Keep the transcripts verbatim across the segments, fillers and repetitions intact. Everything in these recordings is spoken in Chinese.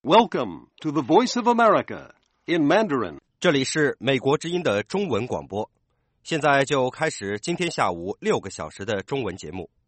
Welcome to the Voice of America in Mandarin. 这里是美国之音的中文广播，现在就开始今天下午六个小时的中文节目。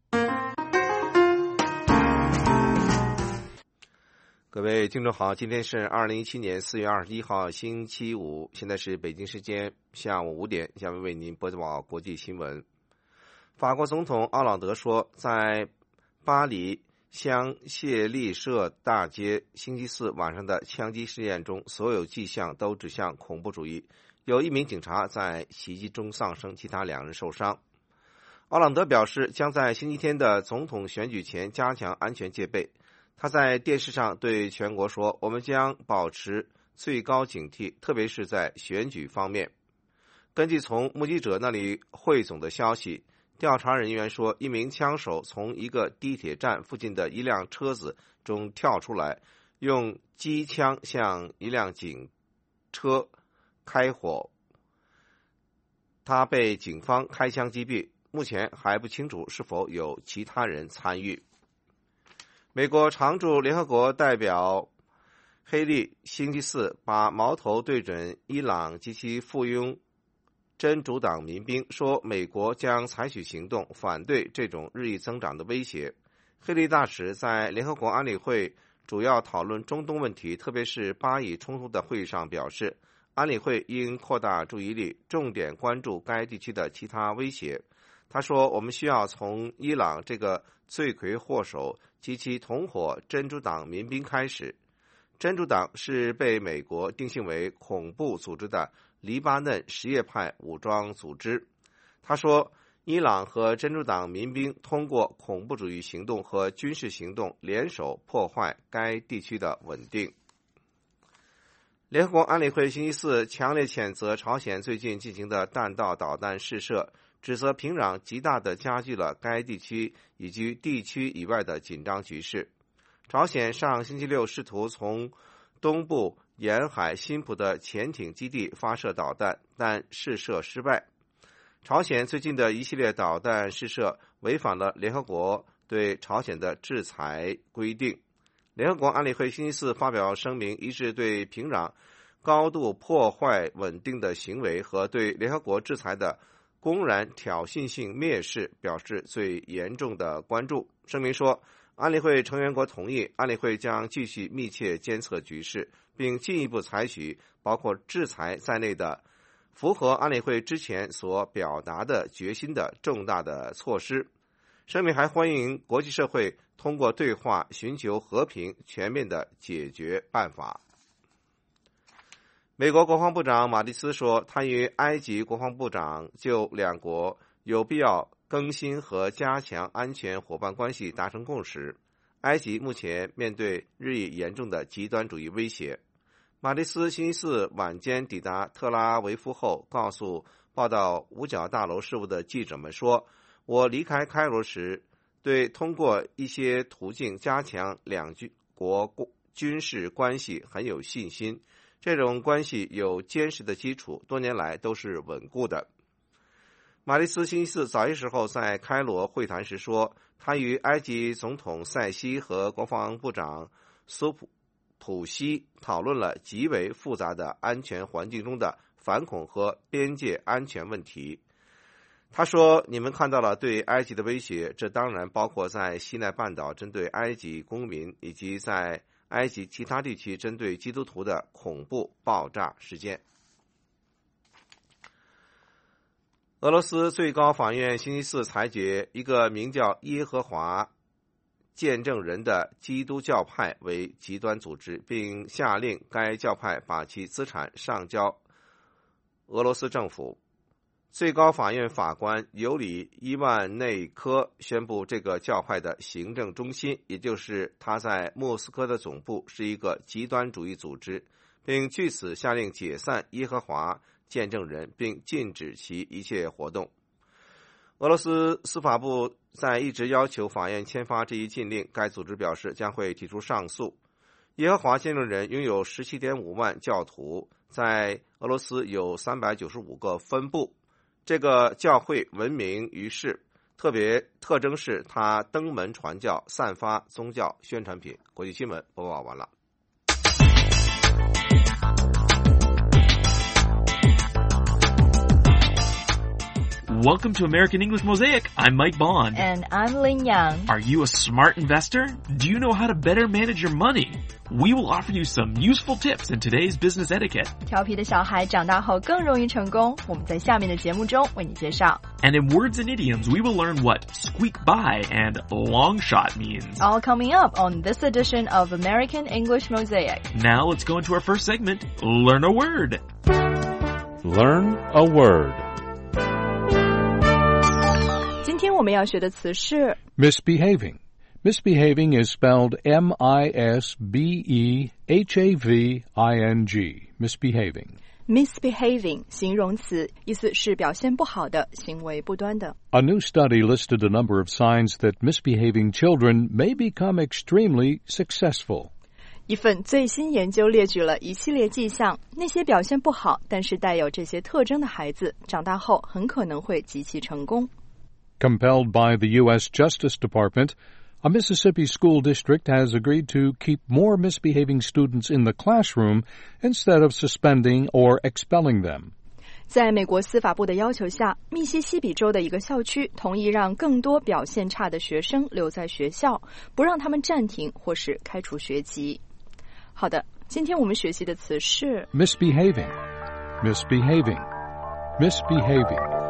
各位听众好，今天是二零一七年四月二十一号星期五，现在是北京时间下午五点，下面为您播报国际新闻。法国总统奥朗德说，在巴黎香榭丽舍大街星期四晚上的枪击事件中，所有迹象都指向恐怖主义，有一名警察在袭击中丧生，其他两人受伤。奥朗德表示，将在星期天的总统选举前加强安全戒备。他在电视上对全国说，我们将保持最高警惕，特别是在选举方面。根据从目击者那里汇总的消息，调查人员说，一名枪手从一个地铁站附近的一辆车子中跳出来，用机枪向一辆警车开火，他被警方开枪击毙，目前还不清楚是否有其他人参与。美国常驻联合国代表黑利星期四把矛头对准伊朗及其附庸真主党民兵，说美国将采取行动反对这种日益增长的威胁。黑利大使在联合国安理会主要讨论中东问题，特别是巴以冲突的会议上表示，安理会应扩大注意力，重点关注该地区的其他威胁。他说，我们需要从伊朗这个罪魁祸首及其同伙真主党民兵开始。真主党是被美国定性为恐怖组织的黎巴嫩什叶派武装组织。他说，伊朗和真主党民兵通过恐怖主义行动和军事行动联手破坏该地区的稳定。联合国安理会星期四强烈谴责朝鲜最近进行的弹道导弹试射，指责平壤极大地加剧了该地区以及地区以外的紧张局势。朝鲜上星期六试图从东部沿海新浦的潜艇基地发射导弹，但试射失败。朝鲜最近的一系列导弹试射违反了联合国对朝鲜的制裁规定。联合国安理会星期四发表声明，一致对平壤高度破坏稳定的行为和对联合国制裁的公然挑衅性蔑视表示最严重的关注。声明说，安理会成员国同意，安理会将继续密切监测局势，并进一步采取包括制裁在内的符合安理会之前所表达的决心的重大的措施。声明还欢迎国际社会通过对话寻求和平全面的解决办法。美国国防部长马蒂斯说，他与埃及国防部长就两国有必要更新和加强安全伙伴关系达成共识。埃及目前面对日益严重的极端主义威胁。马蒂斯星期四晚间抵达特拉维夫后，告诉报道五角大楼事务的记者们说，我离开开罗时对通过一些途径加强两国军事关系很有信心，这种关系有坚实的基础，多年来都是稳固的。马蒂斯星期四早些时候在开罗会谈时说，他与埃及总统塞西和国防部长苏普普西讨论了极为复杂的安全环境中的反恐和边界安全问题。他说，你们看到了对埃及的威胁，这当然包括在西奈半岛针对埃及公民，以及在埃及其他地区针对基督徒的恐怖爆炸事件。俄罗斯最高法院星期四裁决，一个名叫耶和华见证人的基督教派为极端组织，并下令该教派把其资产上交俄罗斯政府。最高法院法官尤里伊万内科宣布，这个教派的行政中心，也就是他在莫斯科的总部，是一个极端主义组织，并据此下令解散耶和华见证人，并禁止其一切活动。俄罗斯司法部在一直要求法院签发这一禁令，该组织表示将会提出上诉。耶和华见证人拥有 十七点五万教徒，在俄罗斯有三百九十五个分部。这个教会闻名于世，特别特征是它登门传教，散发宗教宣传品。国际新闻播报完了。 Welcome to American English Mosaic. I'm Mike Bond. And I'm Lin Yang. Are you a smart investor? Do you know how to better manage your money? We will offer you some useful tips in today's business etiquette. 调皮的小孩长大后更容易成功，我们在下面的节目中为你介绍。 And in words and idioms, we will learn what squeak by and long shot means. All coming up on this edition of American English Mosaic. Now let's go into our first segment, Learn a Word. Learn a word. 今天我们要学的词是 Misbehaving. Misbehaving is spelled M I S B E H A V I N G. Misbehaving. misbehaving 形容词，意思是表现不好的，行为不端的。 A new study listed a number of signs that misbehaving children may become extremely successful. 一份最新研究列举了一系列迹象，那些表现不好但是带有这些特征的孩子，长大后很可能会极其成功。 Compelled by the U S Justice Department, a Mississippi school district has agreed to keep more misbehaving students in the classroom instead of suspending or expelling them. 在美国司法部的要求下，密西西比州的一个校区同意让更多表现差的学生留在学校，不让他们暂停或是开除学籍。好的，今天我们学习的词是 Misbehaving. Misbehaving. Misbehaving.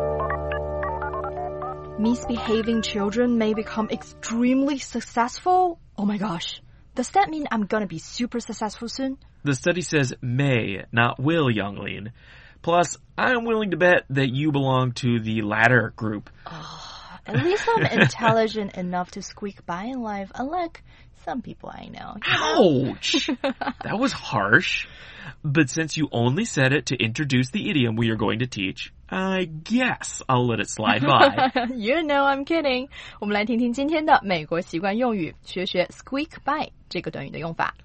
Misbehaving children may become extremely successful? Oh my gosh. Does that mean I'm gonna be super successful soon? The study says may, not will, Younglin. Plus, I'm willing to bet that you belong to the latter group. Oh, at least I'm intelligent enough to squeak by in life, unlike some people I know. Ouch! That was harsh. But since you only said it to introduce the idiom we are going to teach, I guess I'll let it slide by. You know I'm kidding. 我们来听听今天的美国习惯用语，学学 squeak by 这个短语的用法。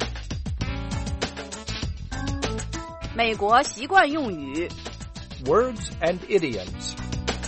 美国习惯用语 Words and idioms.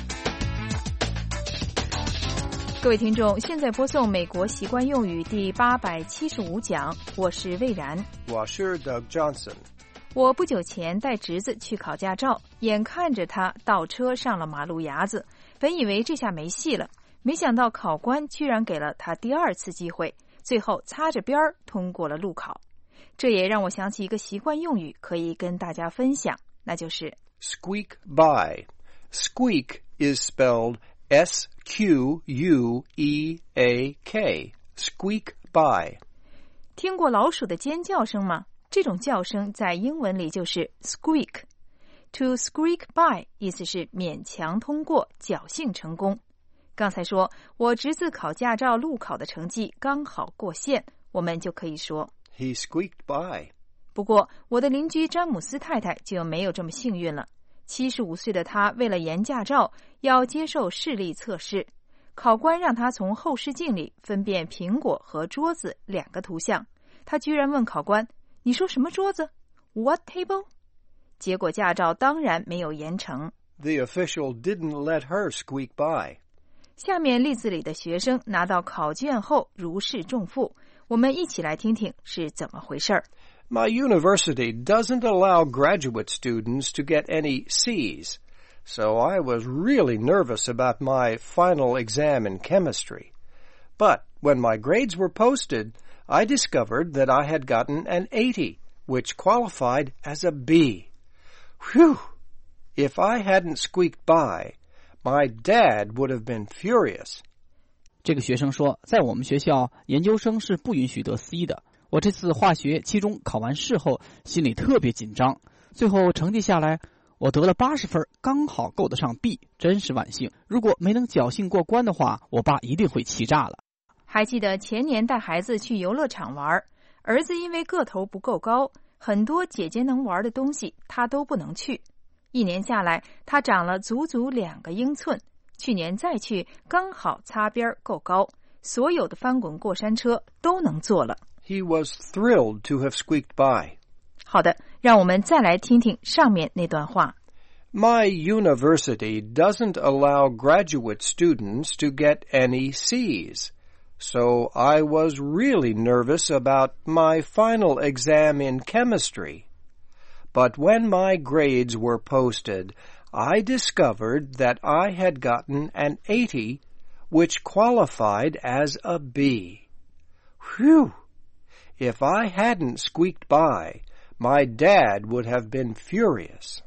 各位听众，现在播送美国习惯用语第八百七十五讲，我是魏然。 我是 Doug Johnson. 我不久前带侄子去考驾照，眼看着他倒车上了马路牙子，本以为这下没戏了，没想到考官居然给了他第二次机会，最后擦着边儿通过了路考。这也让我想起一个习惯用语，可以跟大家分享，那就是 Squeak by. Squeak is spelled S Q U E A K. Squeak by. 听过老鼠的尖叫声吗？这种叫声在英文里就是 squeak. To squeak by 意思是勉强通过，侥幸成功。刚才说我侄子考驾照路考的成绩刚好过线，我们就可以说 He squeaked by. 不过我的邻居詹姆斯太太就没有这么幸运了。七十五岁的她为了延驾照，要接受视力测试。考官让她从后视镜里分辨苹果和桌子两个图像。她居然问考官：“你说什么桌子 ？What table？” 结果驾照当然没有延成。 The official didn't let her squeak by. 下面例子里的学生拿到考卷后如释重负，我们一起来听听是怎么回事儿。 My university doesn't allow graduate students to get any C's, so I was really nervous about my final exam in chemistry. But when my grades were posted, I discovered that I had gotten an eighty, which qualified as a B. Whew! If I hadn't squeaked by, my dad would have been furious. 这个学生说，在我们学校，研究生是不允许得 C 的。我这次化学期中考完试后，心里特别紧张。最后成绩下来，我得了八十分，刚好够得上 B， 真是万幸。如果没能侥幸过关的话，我爸一定会气炸了。 还记得前年带孩子去游乐场玩，儿子因为个头不够高，很多姐姐能玩的东西他都不能去。一年下来，他长了足足两个英寸。去年再去，刚好擦边够高，所有的翻滚过山车都能坐了。 He was thrilled to have squeaked by. 好的，让我们再来听听上面那段话。 My university doesn't allow graduate students to get any C's, so I was really nervous about my final exam in chemistry. But when my grades were posted, I discovered that I had gotten an eighty, which qualified as a B. Whew! If I hadn't squeaked by, my dad would have been furious.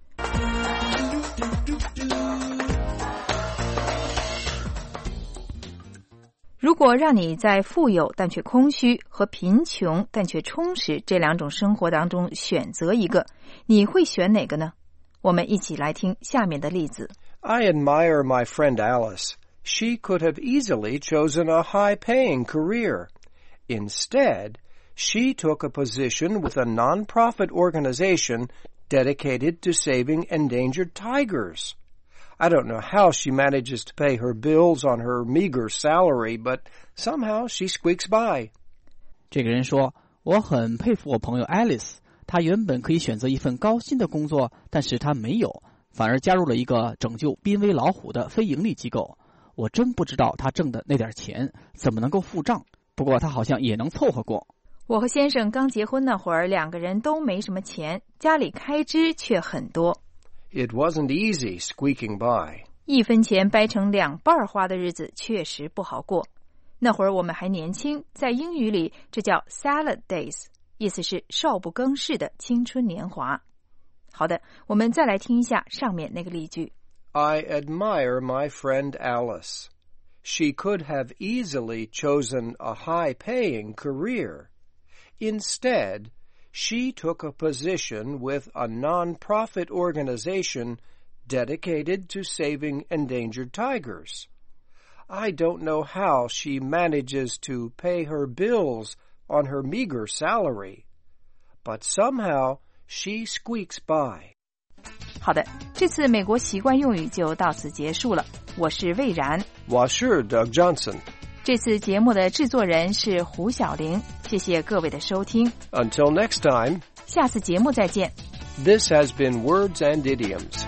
如果让你在富有但却空虚和贫穷但却充实这两种生活当中选择一个，你会选哪个呢？我们一起来听下面的例子。 I admire my friend Alice. She could have easily chosen a high-paying career. Instead, she took a position with a non-profit organization dedicated to saving endangered tigers. I don't know how she manages to pay her bills on her meager salary, but somehow she squeaks by. 这个人说，我很佩服我朋友 Alice， 她原本可以选择一份高薪的工作，但是她没有，反而加入了一个拯救濒危老虎的非盈利机构。我真不知道她挣的那点钱怎么能够付账，不过她好像也能凑合过。 我和先生刚结婚那会儿，两个人都没什么钱，家里开支却很多。 It wasn't easy squeaking by. 一分钱掰成两半花的日子确实不好过。那会儿我们还年轻，在英语里这叫 salad days， 意思是少不更事的青春年华。好的，我们再来听一下上面那个例句。 I admire my friend Alice. She could have easily chosen a high-paying career. Instead, she took a position with a non-profit organization dedicated to saving endangered tigers. I don't know how she manages to pay her bills on her meager salary, but somehow she squeaks by. 好的，这次美国习惯用语就到此结束了。我是魏然， 我是 Doug Johnson。 这次节目的制作人是胡小玲，谢谢各位的收听。 Until next time, 下次节目再见。 This has been Words and Idioms.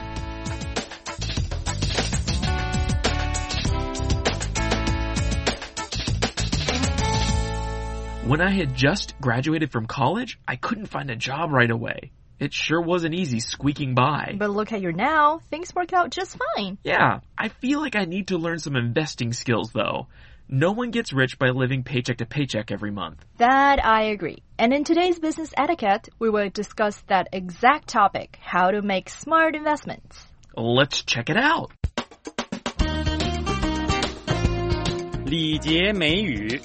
When I had just graduated from college, I couldn't find a job right away. It sure wasn't easy squeaking by. But look at you now. Things work out just fine. Yeah, I feel like I need to learn some investing skills, though. No one gets rich by living paycheck to paycheck every month. That I agree. And in today's business etiquette, we will discuss that exact topic, how to make smart investments. Let's check it out. 礼节美语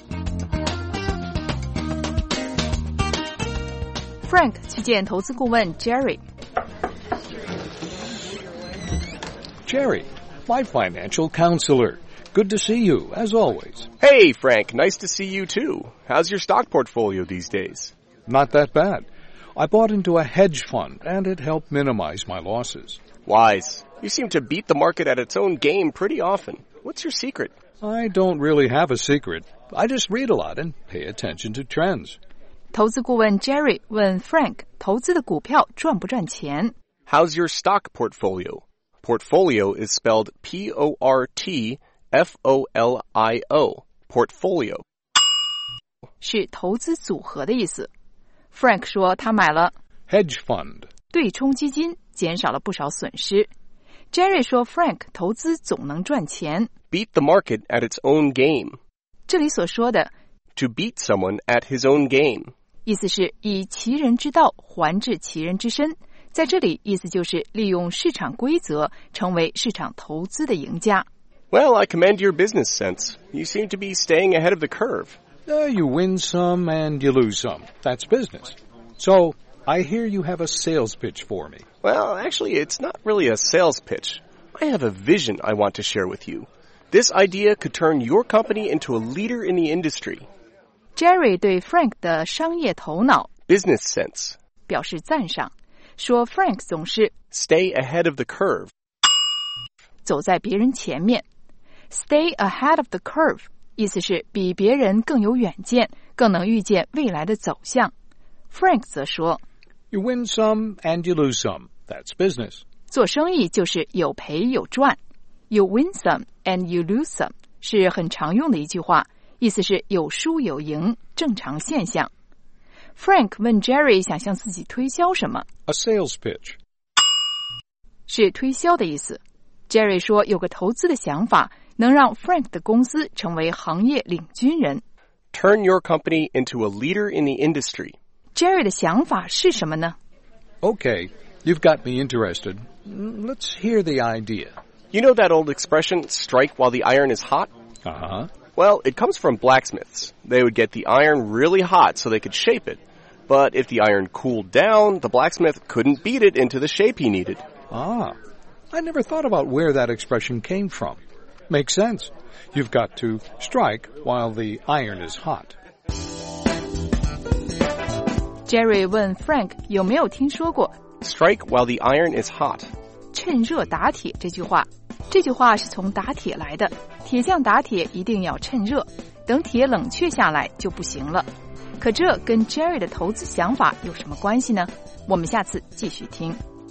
Frank 去见投资顾问 Jerry. Jerry, my financial counselor. Good to see you, as always. Hey, Frank. Nice to see you, too. How's your stock portfolio these days? Not that bad. I bought into a hedge fund, and it helped minimize my losses. Wise. You seem to beat the market at its own game pretty often. What's your secret? I don't really have a secret. I just read a lot and pay attention to trends. 投资顾问 Jerry 问 Frank 投资的股票赚不赚钱？ How's your stock portfolio? Portfolio is spelled P O R T F O L I O. Portfolio. 是投资组合的意思。Frank 说他买了 hedge fund 对冲基金，减少了不少损失。Jerry 说 Frank 投资总能赚钱。 Beat the market at its own game. 这里所说的 To beat someone at his own game. 意思是以其人之道还治其人之身，在这里意思就是利用市场规则成为市场投资的赢家。 Well, I commend your business sense. You seem to be staying ahead of the curve. Uh, you win some and you lose some. That's business. So, I hear you have a sales pitch for me. Well, actually, it's not really a sales pitch. I have a vision I want to share with you. This idea could turn your company into a leader in the industry. Jerry 对 Frank 的商业头脑 business sense 表示赞赏，说 Frank 总是 stay ahead of the curve 走在别人前面。 Stay ahead of the curve 意思是比别人更有远见，更能预见未来的走向。 Frank 则说 You win some and you lose some. That's business. 做生意就是有赔有赚。 You win some and you lose some 是很常用的一句话，意思是有输有赢，正常现象。 Frank 问 Jerry 想向自己推销什么？ A sales pitch. 是推销的意思。Jerry 说有个投资的想法，能让 Frank 的公司成为行业领军人。 Turn your company into a leader in the industry. Jerry 的想法是什么呢？ Okay, you've got me interested. Let's hear the idea. You know that old expression, strike while the iron is hot? Uh-huh. Well, it comes from blacksmiths. They would get the iron really hot so they could shape it. But if the iron cooled down, the blacksmith couldn't beat it into the shape he needed. Ah, I never thought about where that expression came from. Makes sense. You've got to strike while the iron is hot. Jerry 问 Frank 有没有听说过 Strike while the iron is hot. 趁热打铁这句话。这句话是从打铁来的，铁匠打铁一定要趁热，等铁冷却下来就不行了。可这跟 Jerry 的投资想法有什么关系呢？我们下次继续听。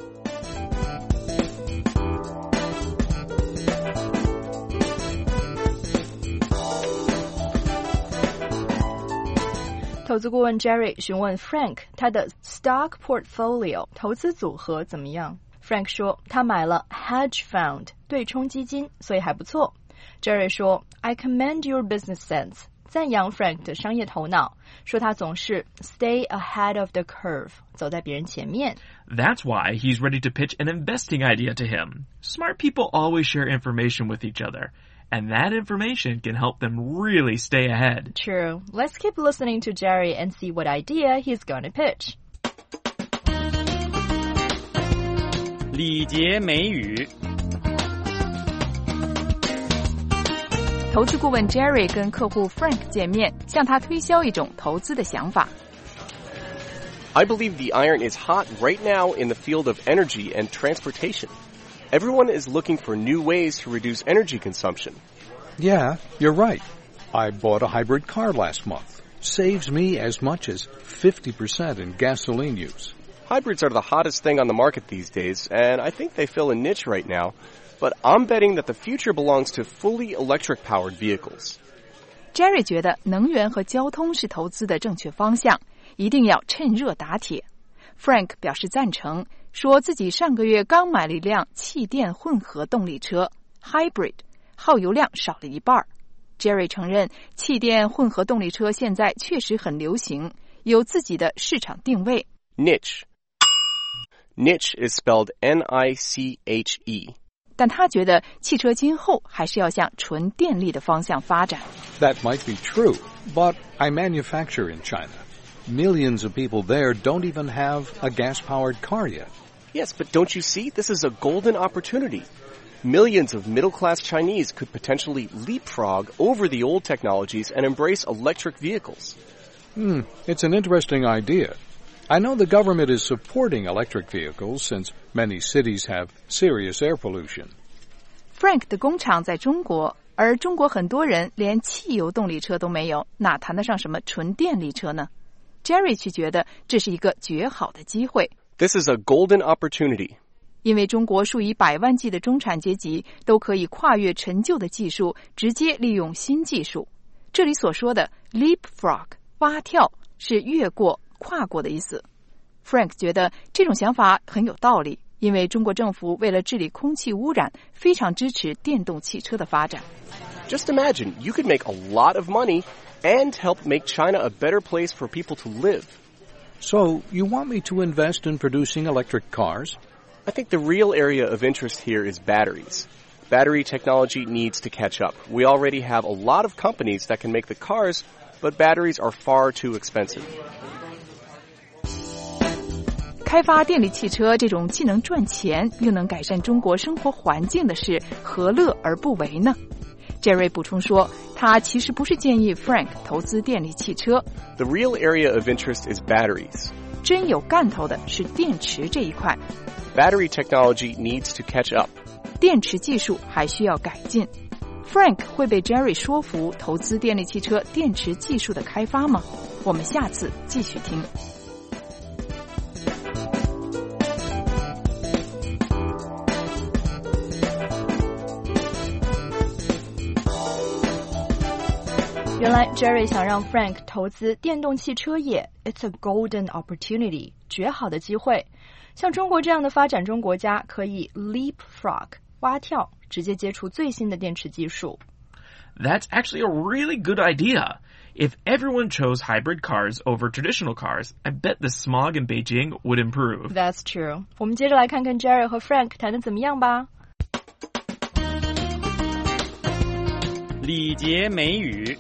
投资顾问 Jerry 询问 Frank 他的 stock portfolio 投资组合怎么样。Frank 说他买了 hedge fund 对冲基金，所以还不错。Jerry 说 I commend your business sense 赞扬 Frank 的商业头脑，说他总是 stay ahead of the curve 走在别人前面。 That's why he's ready to pitch an investing idea to him. Smart people always share information with each other, and that information can help them really stay ahead. True. Let's keep listening to Jerry and see what idea he's going to pitch. 礼节美语。 投资顾问 Jerry 跟客户 Frank 见面，向他推销一种投资的想法。 I believe the iron is hot right now in the field of energy and transportation. Everyone is looking for new ways to reduce energy consumption. Yeah, you're right. I bought a hybrid car last month. Saves me as much as fifty percent in gasoline use. Hybrids are the hottest thing on the market these days, and I think they fill a niche right now. But I'm betting that the future belongs to fully electric-powered vehicles. Jerry 觉得能源和交通是投资的正确方向，一定要趁热打铁。Frank 表示赞成，说自己上个月刚买了一辆气电混合动力车 Hybrid， 耗油量少了一半。Jerry 承认气电混合动力车现在确实很流行，有自己的市场定位。 Niche. Niche is spelled N I C H E. 但他觉得汽车今后还是要向纯电力的方向发展。 That might be true, but I manufacture in China. Millions of people there don't even have a gas-powered car yet. Yes, but don't you see? This is a golden opportunity. Millions of middle-class Chinese could potentially leapfrog over the old technologies and embrace electric vehicles. Hmm, it's an interesting idea. I know the government is supporting electric vehicles since many cities have serious air pollution. Frank 的工厂在中国，而中国很多人连汽油动力车都没有，哪谈得上什么纯电力车呢？ Jerry 却觉得这是一个绝好的机会。 This is a golden opportunity. 因为中国数以百万计的中产阶级都可以跨越陈旧的技术，直接利用新技术。这里所说的 leapfrog 蛙跳是越过跨过的意思。 Frank 觉得这种想法很有道理，因为中国政府为了治理空气污染，非常支持电动汽车的发展。 Just imagine, you could make a lot of money and help make China a better place for people to live. So, you want me to invest in producing electric cars? I think the real area of interest here is batteries. Battery technology needs to catch up. We already have a lot of companies that can make the cars, but batteries are far too expensive. 开发电力汽车这种既能赚钱又能改善中国生活环境的事，何乐而不为呢？ Jerry 补充说，他其实不是建议 Frank 投资电力汽车。 The real area of interest is batteries. 真有干头的是电池这一块。 Battery technology needs to catch up. 电池技术还需要改进。 Frank 会被 Jerry 说服投资电力汽车电池技术的开发吗？我们下次继续听。 原来 Jerry 想让 Frank 投资电动汽车业 ，It's a golden opportunity， 绝好的机会。像中国这样的发展中国家可以 leapfrog 蛙跳，直接接触最新的电池技术。 That's actually a really good idea. If everyone chose hybrid cars over traditional cars, I bet the smog in Beijing would improve. That's true. 我们接着来看看 Jerry 和 Frank 谈得怎么样吧。 礼节美语。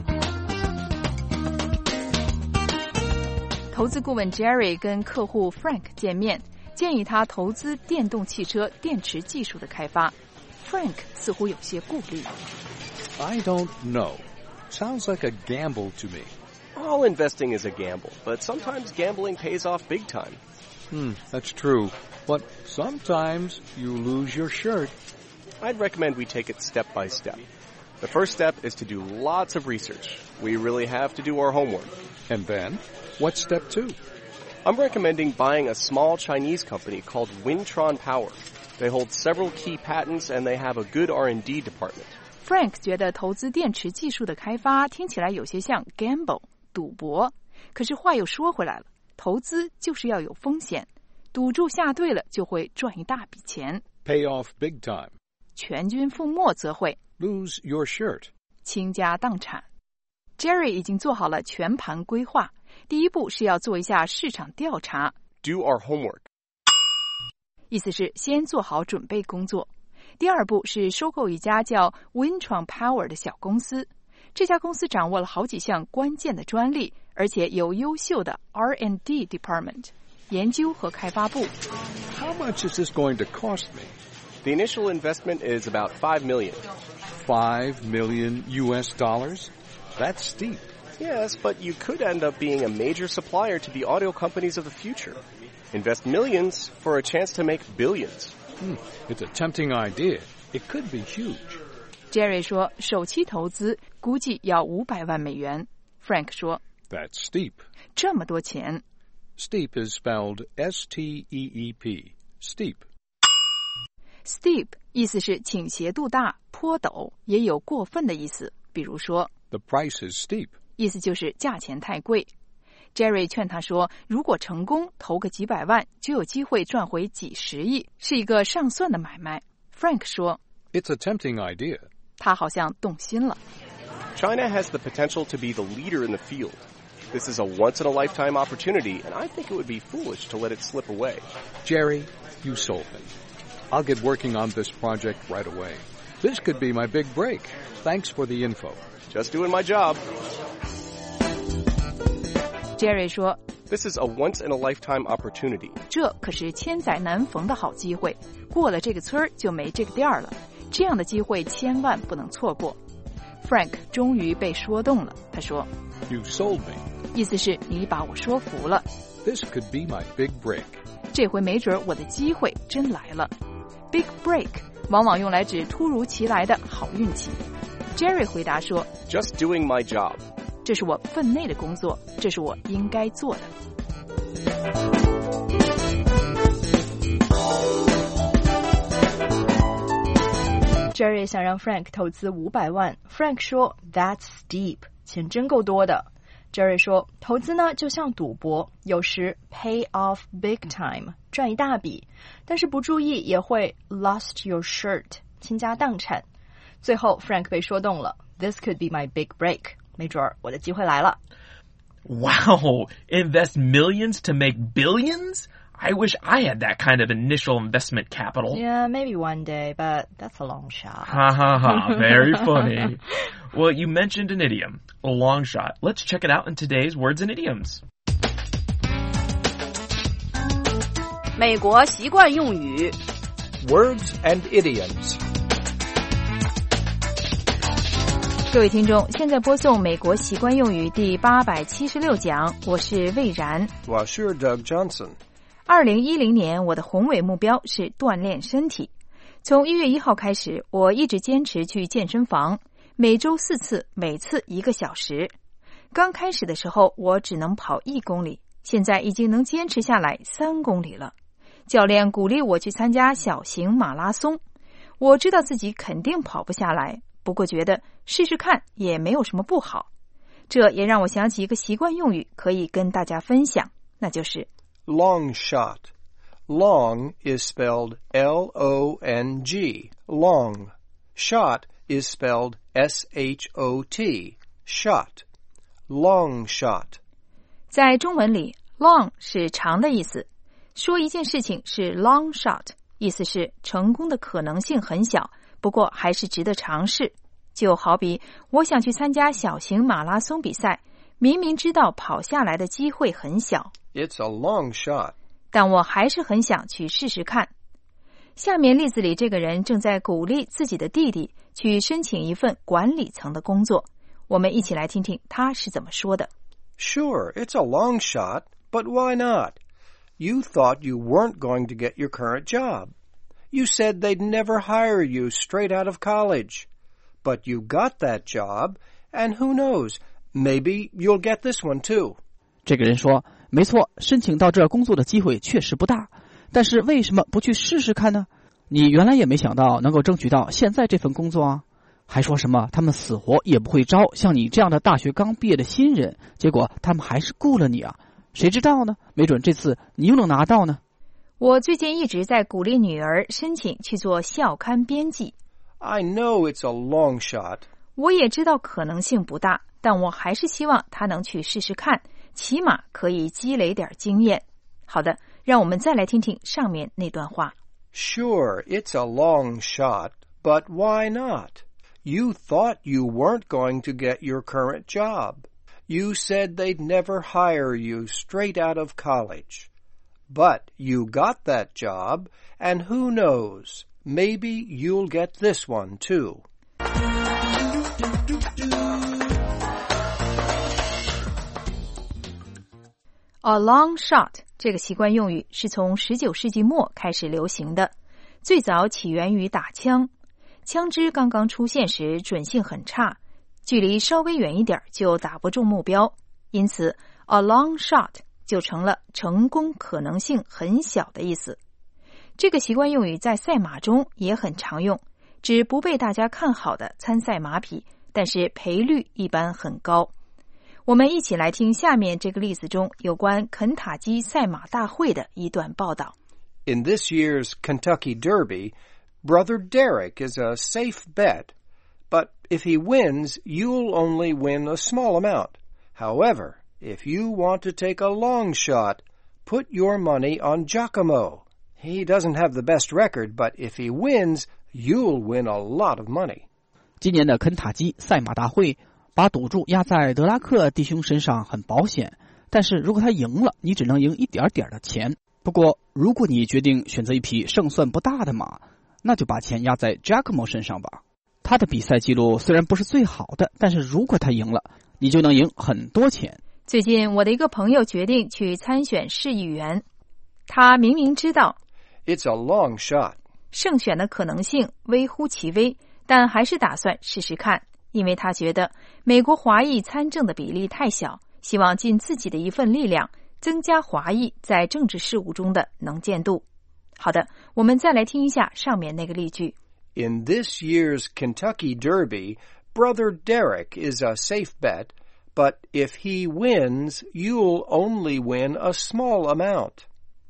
投资顾问 Jerry 跟客户 Frank 见面，建议他投资电动汽车电池技术的开发。Frank 似乎有些顾虑。 I don't know. Sounds like a gamble to me. All investing is a gamble, but sometimes gambling pays off big time. Hmm, that's true. But sometimes you lose your shirt. I'd recommend we take it step by step. The first step is to do lots of research. We really have to do our homework. And then, what's step two? I'm recommending buying a small Chinese company called Wintron Power. They hold several key patents and they have a good R and D department. Frank 觉得投资电池技术的开发听起来有些像 gamble 赌博，可是话又说回来了，投资就是要有风险，赌注下对了就会赚一大笔钱。 Pay off big time. 全军覆没则会 lose your shirt. 倾家荡产。Jerry 已经做好了全盘规划，第一步是要做一下市场调查。 Do our homework. 意思是先做好准备工作。第二步是收购一家叫 Wintron Power 的小公司，这家公司掌握了好几项关键的专利，而且有优秀的 R and D department 研究和开发部。 How much is this going to cost me? The initial investment is about five million. Five million U S dollars? That's steep. Yes, but you could end up being a major supplier to the auto companies of the future. Invest millions for a chance to make billions. Hmm, it's a tempting idea. It could be huge. Jerry 说，首期投资估计要五百万美元。Frank 说 That's steep. 这么多钱。 Steep is spelled S T E E P. Steep. Steep 意思是倾斜度大、坡陡，也有过分的意思。比如说 The price is steep. 意思就是价钱太贵。Jerry 劝他说，如果成功投个几百万，就有机会赚回几十亿，是一个上算的买卖。Frank 说 It's a tempting idea. 他好像动心了。 China has the potential to be the leader in the field. This is a once-in-a-lifetime opportunity, and I think it would be foolish to let it slip away. Jerry, you sold me. I'll get working on this project right away. This could be my big break. Thanks for the info. Just doing my job. Jerry 说 This is a once-in-a-lifetime opportunity. 这可是千载难逢的好机会，过了这个村儿就没这个店儿了，这样的机会千万不能错过。Frank 终于被说动了，他说 You sold me. 意思是你把我说服了。 This could be my big break. 这回没准我的机会真来了。 Big break 往往用来指突如其来的好运气。 Jerry 回答说 Just doing my job. 这是我分内的工作，这是我应该做的。 Jerry 想让 Frank 投资五百万 ，Frank 说 That's steep， 钱真够多的。Jerry 说，投资呢就像赌博，有时 pay off big time， 赚一大笔，但是不注意也会 lost your shirt， 倾家荡产。最后 Frank 被说动了 ，This could be my big break， 没准儿我的机会来了。 Wow, invest millions to make billions? I wish I had that kind of initial investment capital. Yeah, maybe one day, but that's a long shot. Ha ha ha, very funny. Well, you mentioned an idiom, a long shot. Let's check it out in today's Words and Idioms. 美国习惯用语 Words and Idioms. 各位听众，现在播送美国习惯用语第八百七十六讲，我是魏然。 我是 Doug Johnson。 二零一零年，我的宏伟目标是锻炼身体。从一月一号开始，我一直坚持去健身房，每周四次，每次一个小时。刚开始的时候，我只能跑一公里，现在已经能坚持下来三公里了。教练鼓励我去参加小型马拉松，我知道自己肯定跑不下来， 不过觉得试试看也没有什么不好。这也让我想起一个习惯用语，可以跟大家分享，那就是 long shot. Long is spelled L O N G, long. Shot is spelled S H O T, shot. Long shot. 在中文里 long 是长的意思，说一件事情是 long shot， 意思是成功的可能性很小，不过还是值得尝试。就好比我想去参加小型马拉松比赛，明明知道跑下来的机会很小， It's a long shot. 但我还是很想去试试看。下面例子里这个人正在鼓励自己的弟弟去申请一份管理层的工作，我们一起来听听他是怎么说的。 Sure, it's a long shot, but why not? You thought you weren't going to get your current job. You said they'd never hire you straight out of college.But you got that job, and who knows, maybe you'll get this one too. 这个人说，没错，申请到这工作的机会确实不大，但是为什么不去试试看呢？你原来也没想到能够争取到现在这份工作啊，还说什么他们死活也不会招像你这样的大学刚毕业的新人，结果他们还是雇了你啊，谁知道呢？没准这次你又能拿到呢。 我最近一直在鼓励女儿申请去做校刊编辑。 I know it's a long shot. 我也知道可能性不大，但我还是希望他能去试试看，起码可以积累点经验。好的，让我们再来听听上面那段话。 Sure, it's a long shot, but why not? You thought you weren't going to get your current job. You said they'd never hire you straight out of college. But you got that job, and who knows?Maybe you'll get this one, too. A long shot 这个习惯用语是从十九世纪末开始流行的，最早起源于打枪。枪支刚刚出现时准性很差，距离稍微远一点就打不中目标，因此 a long shot 就成了成功可能性很小的意思。这个习惯用语在赛马中也很常用，指不被大家看好的参赛马匹，但是赔率一般很高。我们一起来听下面这个例子中有关肯塔基赛马大会的一段报道。 In this year's Kentucky Derby, Brother Derek is a safe bet, but if he wins, you'll only win a small amount. However, if you want to take a long shot, put your money on Giacomo.He doesn't have the best record, but if he wins, you'll win a lot of money. 今年的肯塔基赛马大会把赌注压在德拉克弟兄身上很保险，但是如果他赢了，你只能赢一点点的钱。不过如果你决定选择一匹胜算不大的马，那就把钱压在 Giacomo 身上吧。他的比赛记录虽然不是最好的，但是如果他赢了，你就能赢很多钱。 最近我的一个朋友决定去参选市议员，他明明知道 It's a long shot. 胜选的可能性微乎其微，但还是打算试试看，因为他觉得美国华裔参政的比例太小，希望尽自己的一份力量，增加华裔在政治事务中的能见度。好的，我们再来听一下上面那个例句。 In this year's Kentucky Derby, Brother Derek is a safe bet, but if he wins, you'll only win a small amount.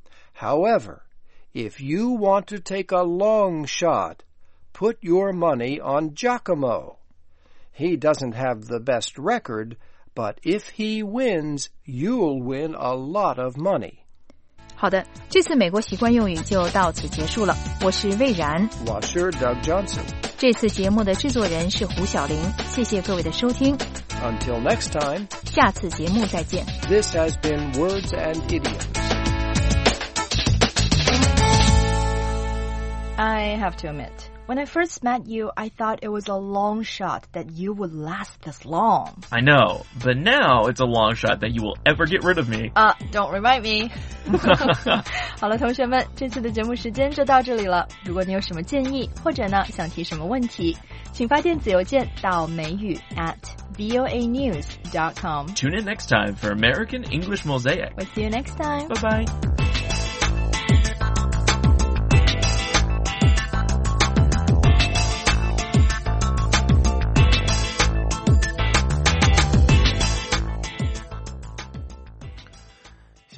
However,If you want to take a long shot, put your money on Giacomo. He doesn't have the best record, but if he wins, you'll win a lot of money. 好的，这次美国习惯用语就到此结束了。我是魏然， 我是 Doug Johnson。 这次节目的制作人是胡小玲，谢谢各位的收听。 Until next time, 下次节目再见。 This has been Words and Idioms.I have to admit, when I first met you, I thought it was a long shot that you would last this long. I know, but now it's a long shot that you will ever get rid of me. Uh, don't remind me. 好了，同学们，这次的节目时间就到这里了。如果你有什么建议，或者呢想提什么问题，请发电子邮件到美语 at voa news dot com. Tune in next time for American English Mosaic. We'll see you next time. Bye-bye.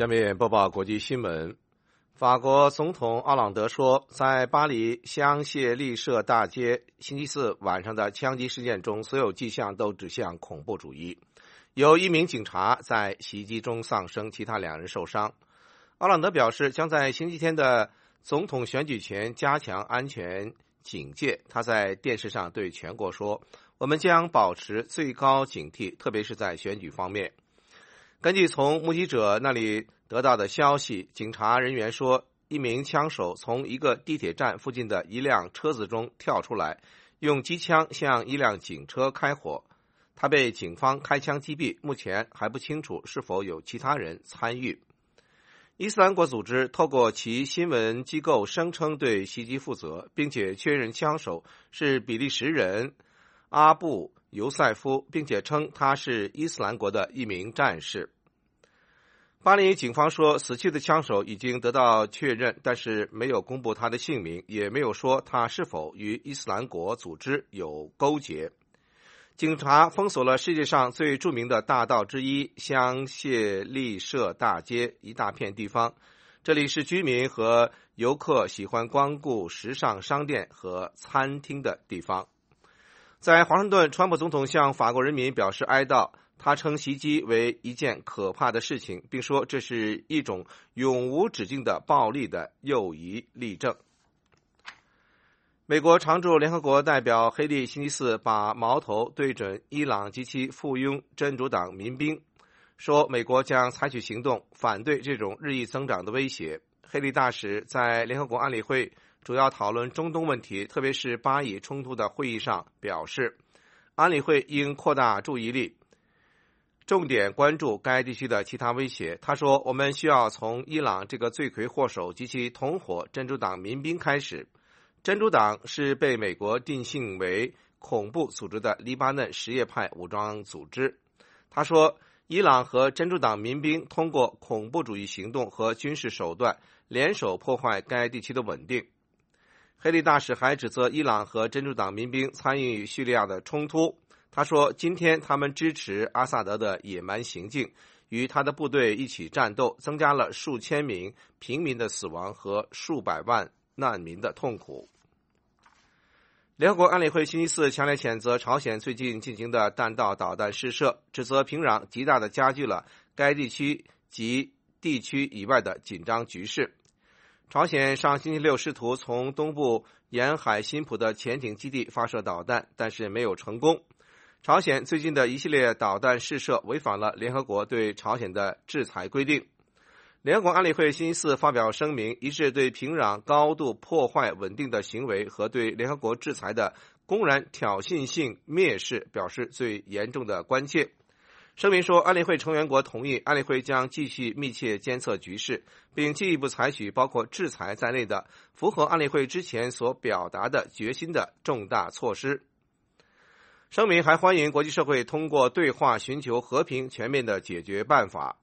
下面播报国际新闻。法国总统奥朗德说，在巴黎香榭丽舍大街星期四晚上的枪击事件中，所有迹象都指向恐怖主义。有一名警察在袭击中丧生，其他两人受伤。奥朗德表示，将在星期天的总统选举前加强安全警戒。他在电视上对全国说，我们将保持最高警惕，特别是在选举方面。根据从目击者那里得到的消息，警察人员说，一名枪手从一个地铁站附近的一辆车子中跳出来，用机枪向一辆警车开火。他被警方开枪击毙，目前还不清楚是否有其他人参与。伊斯兰国组织透过其新闻机构声称对袭击负责，并且确认枪手是比利时人阿布尤塞夫，并且称他是伊斯兰国的一名战士。巴黎警方说，死去的枪手已经得到确认，但是没有公布他的姓名，也没有说他是否与伊斯兰国组织有勾结。警察封锁了世界上最著名的大道之一香榭丽舍大街一大片地方，这里是居民和游客喜欢光顾时尚商店和餐厅的地方。在华盛顿，川普总统向法国人民表示哀悼，他称袭击为一件可怕的事情，并说这是一种永无止境的暴力的又一例证。美国常驻联合国代表黑利星期四把矛头对准伊朗及其附庸真主党民兵，说美国将采取行动反对这种日益增长的威胁。黑利大使在联合国安理会主要讨论中东问题，特别是巴以冲突的会议上表示，安理会应扩大注意力，重点关注该地区的其他威胁。他说，我们需要从伊朗这个罪魁祸首及其同伙真主党民兵开始。真主党是被美国定性为恐怖组织的黎巴嫩什叶派武装组织。他说，伊朗和真主党民兵通过恐怖主义行动和军事手段联手破坏该地区的稳定。黑利大使还指责伊朗和真主党民兵参与叙利亚的冲突。他说，今天他们支持阿萨德的野蛮行径，与他的部队一起战斗，增加了数千名平民的死亡和数百万难民的痛苦。联合国安理会星期四强烈谴责朝鲜最近进行的弹道导弹试射，指责平壤极大地加剧了该地区及地区以外的紧张局势。朝鲜上星期六试图从东部沿海新浦的潜艇基地发射导弹，但是没有成功。朝鲜最近的一系列导弹试射违反了联合国对朝鲜的制裁规定。联合国安理会星期四发表声明，一致对平壤高度破坏稳定的行为和对联合国制裁的公然挑衅性蔑视表示最严重的关切。声明说，安理会成员国同意安理会将继续密切监测局势，并进一步采取包括制裁在内的符合安理会之前所表达的决心的重大措施。声明还欢迎国际社会通过对话寻求和平全面的解决办法。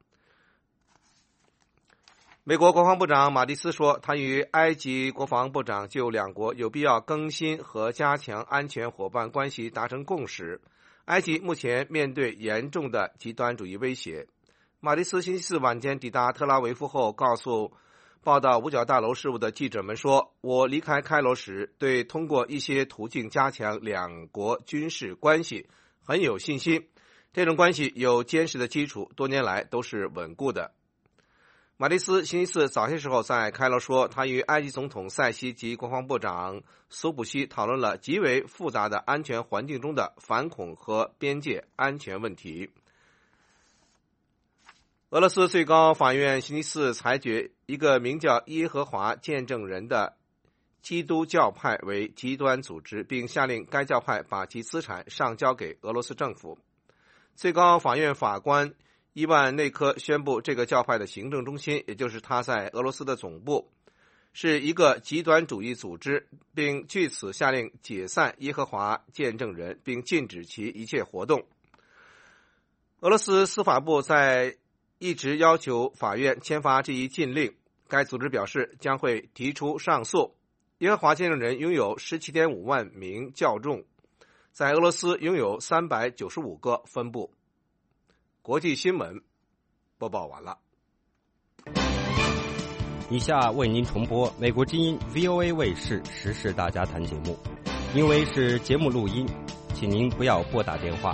美国国防部长马蒂斯说，他与埃及国防部长就两国有必要更新和加强安全伙伴关系达成共识。埃及目前面对严重的极端主义威胁。马蒂斯星期四晚间抵达特拉维夫后，告诉报道五角大楼事务的记者们说，我离开开罗时对通过一些途径加强两国军事关系很有信心，这种关系有坚实的基础，多年来都是稳固的。马蒂斯星期四早些时候在开罗说，他与埃及总统塞西及国防部长苏布西讨论了极为复杂的安全环境中的反恐和边界安全问题。俄罗斯最高法院星期四裁决一个名叫耶和华见证人的基督教派为极端组织，并下令该教派把其资产上交给俄罗斯政府。最高法院法官伊万内科宣布，这个教派的行政中心，也就是他在俄罗斯的总部，是一个极端主义组织，并据此下令解散耶和华见证人，并禁止其一切活动。俄罗斯司法部在一直要求法院签发这一禁令，该组织表示将会提出上诉。耶和华见证人拥有 十七点五万名教众，在俄罗斯拥有三百九十五个分部。国际新闻播报完了。 以下为您重播美国之音 V O A 卫视时事大家谈节目，因为是节目录音，请您不要拨打电话。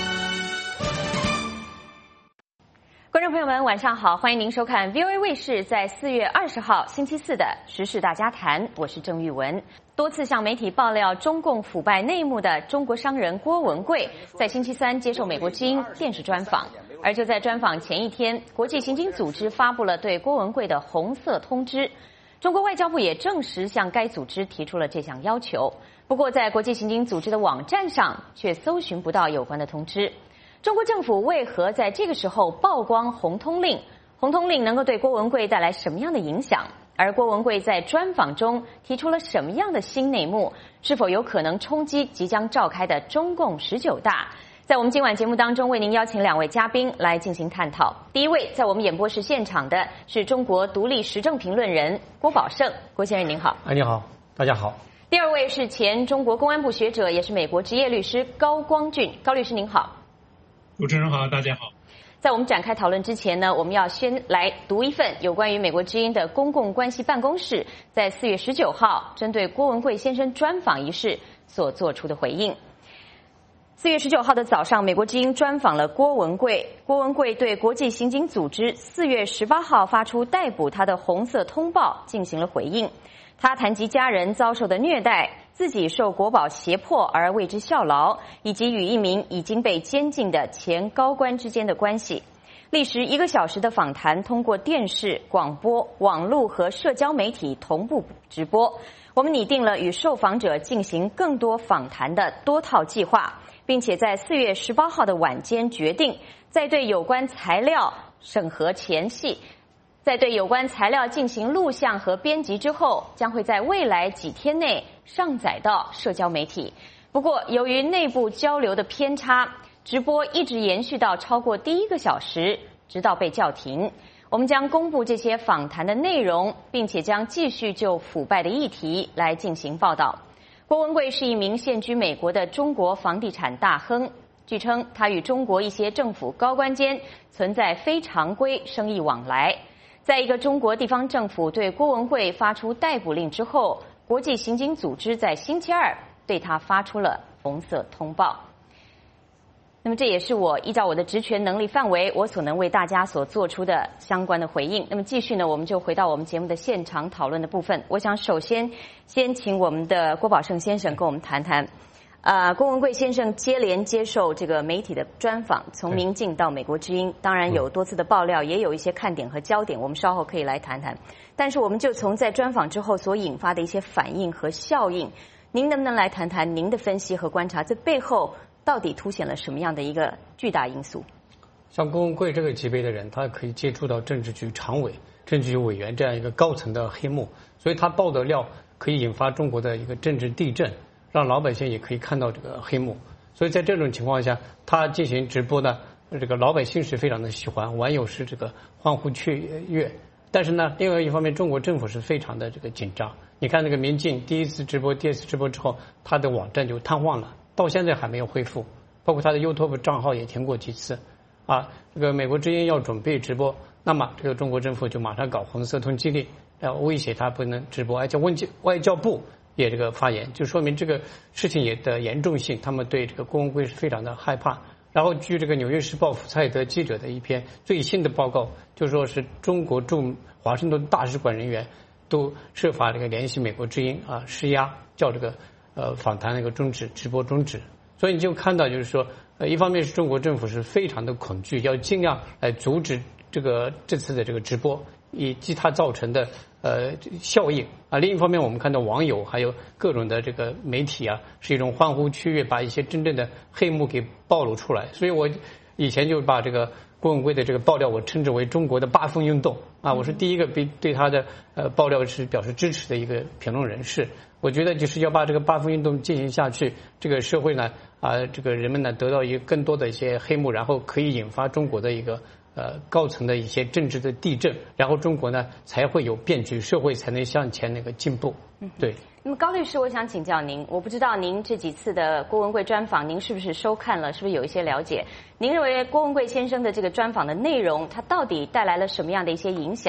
观众朋友们，晚上好，欢迎您收看 V O A 卫视在四月二十号星期四的时事大家谈，我是郑玉文。多次向媒体爆料中共腐败内幕的中国商人郭文贵，在星期三接受美国之音电视专访。而就在专访前一天，国际刑警组织发布了对郭文贵的红色通知。中国外交部也证实向该组织提出了这项要求。不过，在国际刑警组织的网站上却搜寻不到有关的通知。中国政府为何在这个时候曝光红通令？红通令能够对郭文贵带来什么样的影响？而郭文贵在专访中提出了什么样的新内幕？是否有可能冲击即将召开的中共十九大？在我们今晚节目当中，为您邀请两位嘉宾来进行探讨。第一位在我们演播室现场的是中国独立时政评论人郭宝胜，郭先生您好。 哎，你好，大家好。 第二位是前中国公安部学者，也是美国职业律师高光俊，高律师您好。 主持人好，大家好。 在我们展开讨论之前呢，我们要先来读一份有关于美国之音的公共关系办公室在四月十九号针对郭文贵先生专访一事所做出的回应。四月十九号的早上，美国之音专访了郭文贵。郭文贵对国际刑警组织四月十八号发出逮捕他的红色通报进行了回应。他谈及家人遭受的虐待，自己受国保胁迫而为之效劳，以及与一名已经被监禁的前高官之间的关系。历时一个小时的访谈通过电视、广播、网络和社交媒体同步直播。我们拟定了与受访者进行更多访谈的多套计划，并且在四月十八号的晚间决定，在对有关材料审核前夕，在对有关材料进行录像和编辑之后，将会在未来几天内上载到社交媒体。不过，由于内部交流的偏差，直播一直延续到超过第一个小时，直到被叫停。我们将公布这些访谈的内容，并且将继续就腐败的议题来进行报道。郭文贵是一名现居美国的中国房地产大亨，据称他与中国一些政府高官间存在非常规生意往来。在一个中国地方政府对郭文贵发出逮捕令之后，国际刑警组织在星期二对他发出了红色通报。那么这也是我依照我的职权能力范围，我所能为大家所做出的相关的回应。那么继续呢，我们就回到我们节目的现场讨论的部分。我想首先先请我们的郭宝胜先生跟我们谈谈，呃，郭文贵先生接连接受这个媒体的专访，从明镜到美国之音，当然有多次的爆料，也有一些看点和焦点，我们稍后可以来谈谈。但是我们就从在专访之后所引发的一些反应和效应，您能不能来谈谈您的分析和观察，这背后到底凸显了什么样的一个巨大因素？ 像郭文贵这个级别的人，他可以接触到政治局常委、政治局委员这样一个高层的黑幕，所以他爆的料可以引发中国的一个政治地震，让老百姓也可以看到这个黑幕。所以在这种情况下，他进行直播呢，这个老百姓是非常的喜欢，网友是这个欢呼雀跃。但是呢，另外一方面，中国政府是非常的这个紧张。你看那个民进第一次直播、第二次直播之后，他的网站就瘫痪了。到现在还没有恢复，包括他的 YouTube 账号也停过几次，啊，这个美国之音要准备直播，那么这个中国政府就马上搞红色通缉令，然后威胁他不能直播，而且外交外交部也这个发言，就说明这个事情也的严重性，他们对这个郭文贵是非常的害怕。然后据这个《纽约时报》福赛德记者的一篇最新的报告，就说是中国驻华盛顿大使馆人员都设法这个联系美国之音啊施压，叫这个。呃，访谈那个终止，直播终止，所以你就看到，就是说，呃，一方面是中国政府是非常的恐惧，要尽量来阻止这个这次的这个直播以及它造成的呃效应啊。另一方面，我们看到网友还有各种的这个媒体啊，是一种欢呼雀跃，把一些真正的黑幕给暴露出来。所以我以前就把这个郭文贵的这个爆料，我称之为中国的八风运动啊。我是第一个对对他的呃爆料是表示支持的一个评论人士。我觉得就是要把这个八风运动进行下去，这个社会呢啊，这个人们呢得到一个更多的一些黑幕，然后可以引发中国的一个呃高层的一些政治的地震，然后中国呢才会有变局，社会才能向前那个进步。对。 那么高律师，我想请教您，我不知道您这几次的郭文贵专访，您是不是收看了，是不是有一些了解？您认为郭文贵先生的这个专访的内容，它到底带来了什么样的一些影响？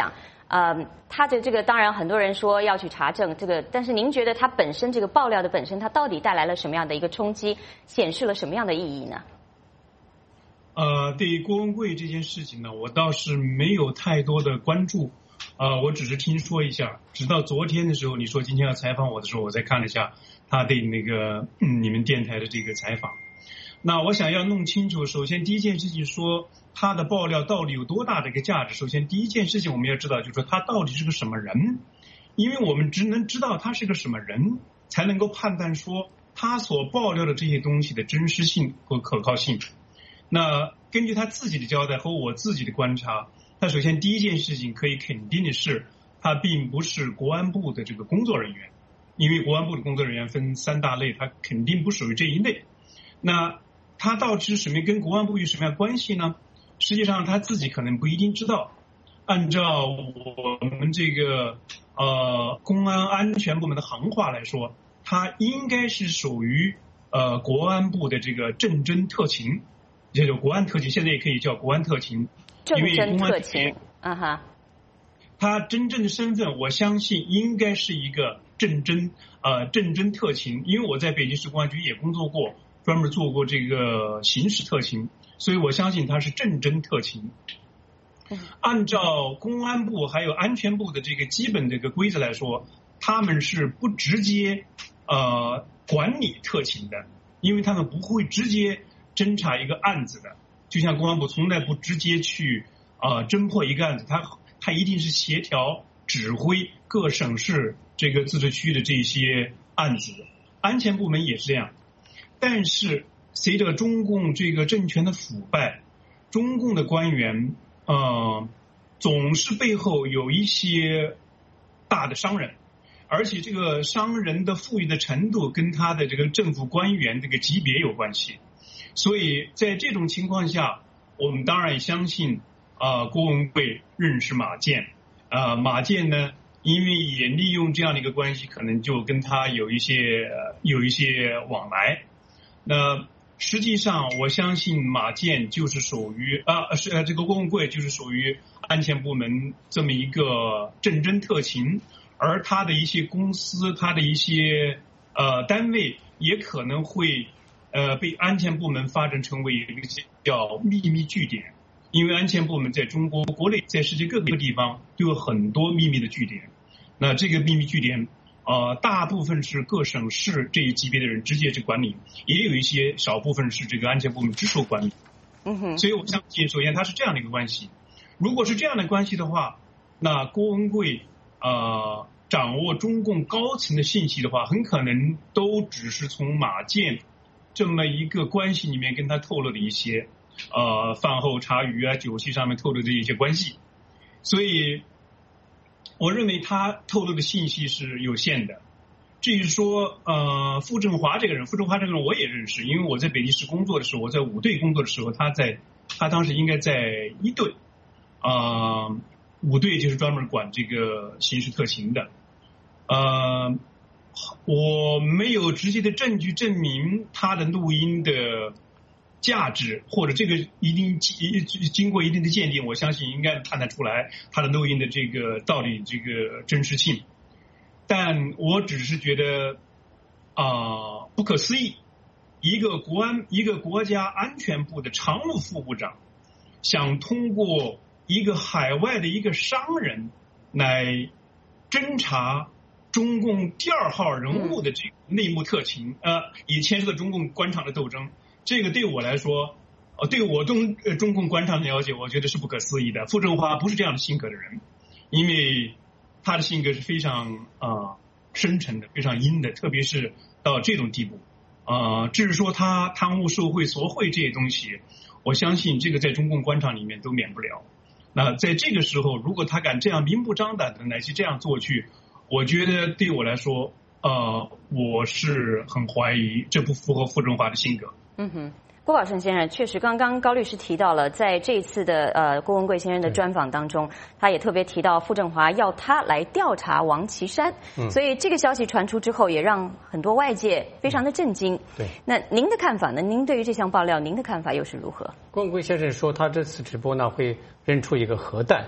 呃，他的这个当然很多人说要去查证这个，但是您觉得它本身这个爆料的本身，它到底带来了什么样的一个冲击，显示了什么样的意义呢？ 呃，对于郭文贵这件事情呢，我倒是没有太多的关注，呃，我只是听说一下。直到昨天的时候，你说今天要采访我的时候，我才看了一下他对那个、嗯、你们电台的这个采访。那我想要弄清楚，首先第一件事情说他的爆料到底有多大的一个价值。首先第一件事情我们要知道，就是说他到底是个什么人，因为我们只能知道他是个什么人，才能够判断说他所爆料的这些东西的真实性和可靠性。那根据他自己的交代和我自己的观察，他首先第一件事情可以肯定的是，他并不是国安部的这个工作人员，因为国安部的工作人员分三大类，他肯定不属于这一类。那他到底是什么跟国安部有什么样关系呢？实际上他自己可能不一定知道。按照我们这个呃公安安全部门的行话来说，他应该是属于呃国安部的这个政侦特勤，这就国安特勤，现在也可以叫国安特勤。 政侦特勤，啊哈。 他真正的身份，我相信应该是一个政侦呃政侦特勤，因为我在北京市公安局也工作过，专门做过这个刑事特勤，所以我相信他是政侦特勤。按照公安部还有安全部的这个基本这个规则来说，他们是不直接呃管理特勤的，因为他们不会直接侦查一个案子的，就像公安部从来不直接去呃侦破一个案子，他他一定是协调指挥各省市这个自治区的这些案子的。安全部门也是这样，但是随着中共这个政权的腐败，中共的官员呃总是背后有一些大的商人，而且这个商人的富裕的程度跟他的这个政府官员这个级别有关系。所以在这种情况下，我们当然也相信啊、呃，郭文贵认识马建，啊、呃，马建呢，因为也利用这样的一个关系，可能就跟他有一些、呃、有一些往来。那实际上，我相信马建就是属于啊，是呃，这个郭文贵就是属于安全部门这么一个政侦特勤，而他的一些公司，他的一些呃单位也可能会。呃，被安全部门发展成为一个叫秘密据点，因为安全部门在中国国内，在世界各个地方都有很多秘密的据点。那这个秘密据点，呃，大部分是各省市这一级别的人直接去管理，也有一些少部分是这个安全部门直属管理。 嗯哼。 所以我相信，首先它是这样的一个关系。如果是这样的关系的话，那郭文贵呃掌握中共高层的信息的话，很可能都只是从马建这么一个关系里面跟他透露的一些呃饭后茶余啊酒席上面透露的一些关系，所以我认为他透露的信息是有限的。至于说呃傅政华这个人，傅政华这个人我也认识，因为我在北京市工作的时候，我在五队工作的时候，他在他当时应该在一队啊、呃，五队就是专门管这个刑事特勤的，呃。我没有直接的证据证明他的录音的价值，或者这个一定经过一定的鉴定，我相信应该判断出来他的录音的这个到底这个真实性。但我只是觉得啊、呃、不可思议，一个国安一个国家安全部的常务副部长想通过一个海外的一个商人来侦查中共第二号人物的这个内幕特勤，呃，也牵涉到中共官场的斗争。这个对我来说，呃，对我中呃中共官场的了解，我觉得是不可思议的。傅政华不是这样的性格的人，因为他的性格是非常啊、呃、深沉的，非常阴的，特别是到这种地步。啊、呃，至于说他贪污受贿索贿这些东西，我相信这个在中共官场里面都免不了。那在这个时候，如果他敢这样明目张胆的来去这样做去，我觉得对我来说，呃，我是很怀疑这不符合傅政华的性格。 嗯哼，郭宝胜先生，确实刚刚高律师提到了，在这一次的呃郭文贵先生的专访当中，他也特别提到傅政华要他来调查王岐山，嗯、所以这个消息传出之后，也让很多外界非常的震惊。 对， 那您的看法呢？您对于这项爆料，您的看法又是如何？ 郭文贵先生说，他这次直播呢会扔出一个核弹。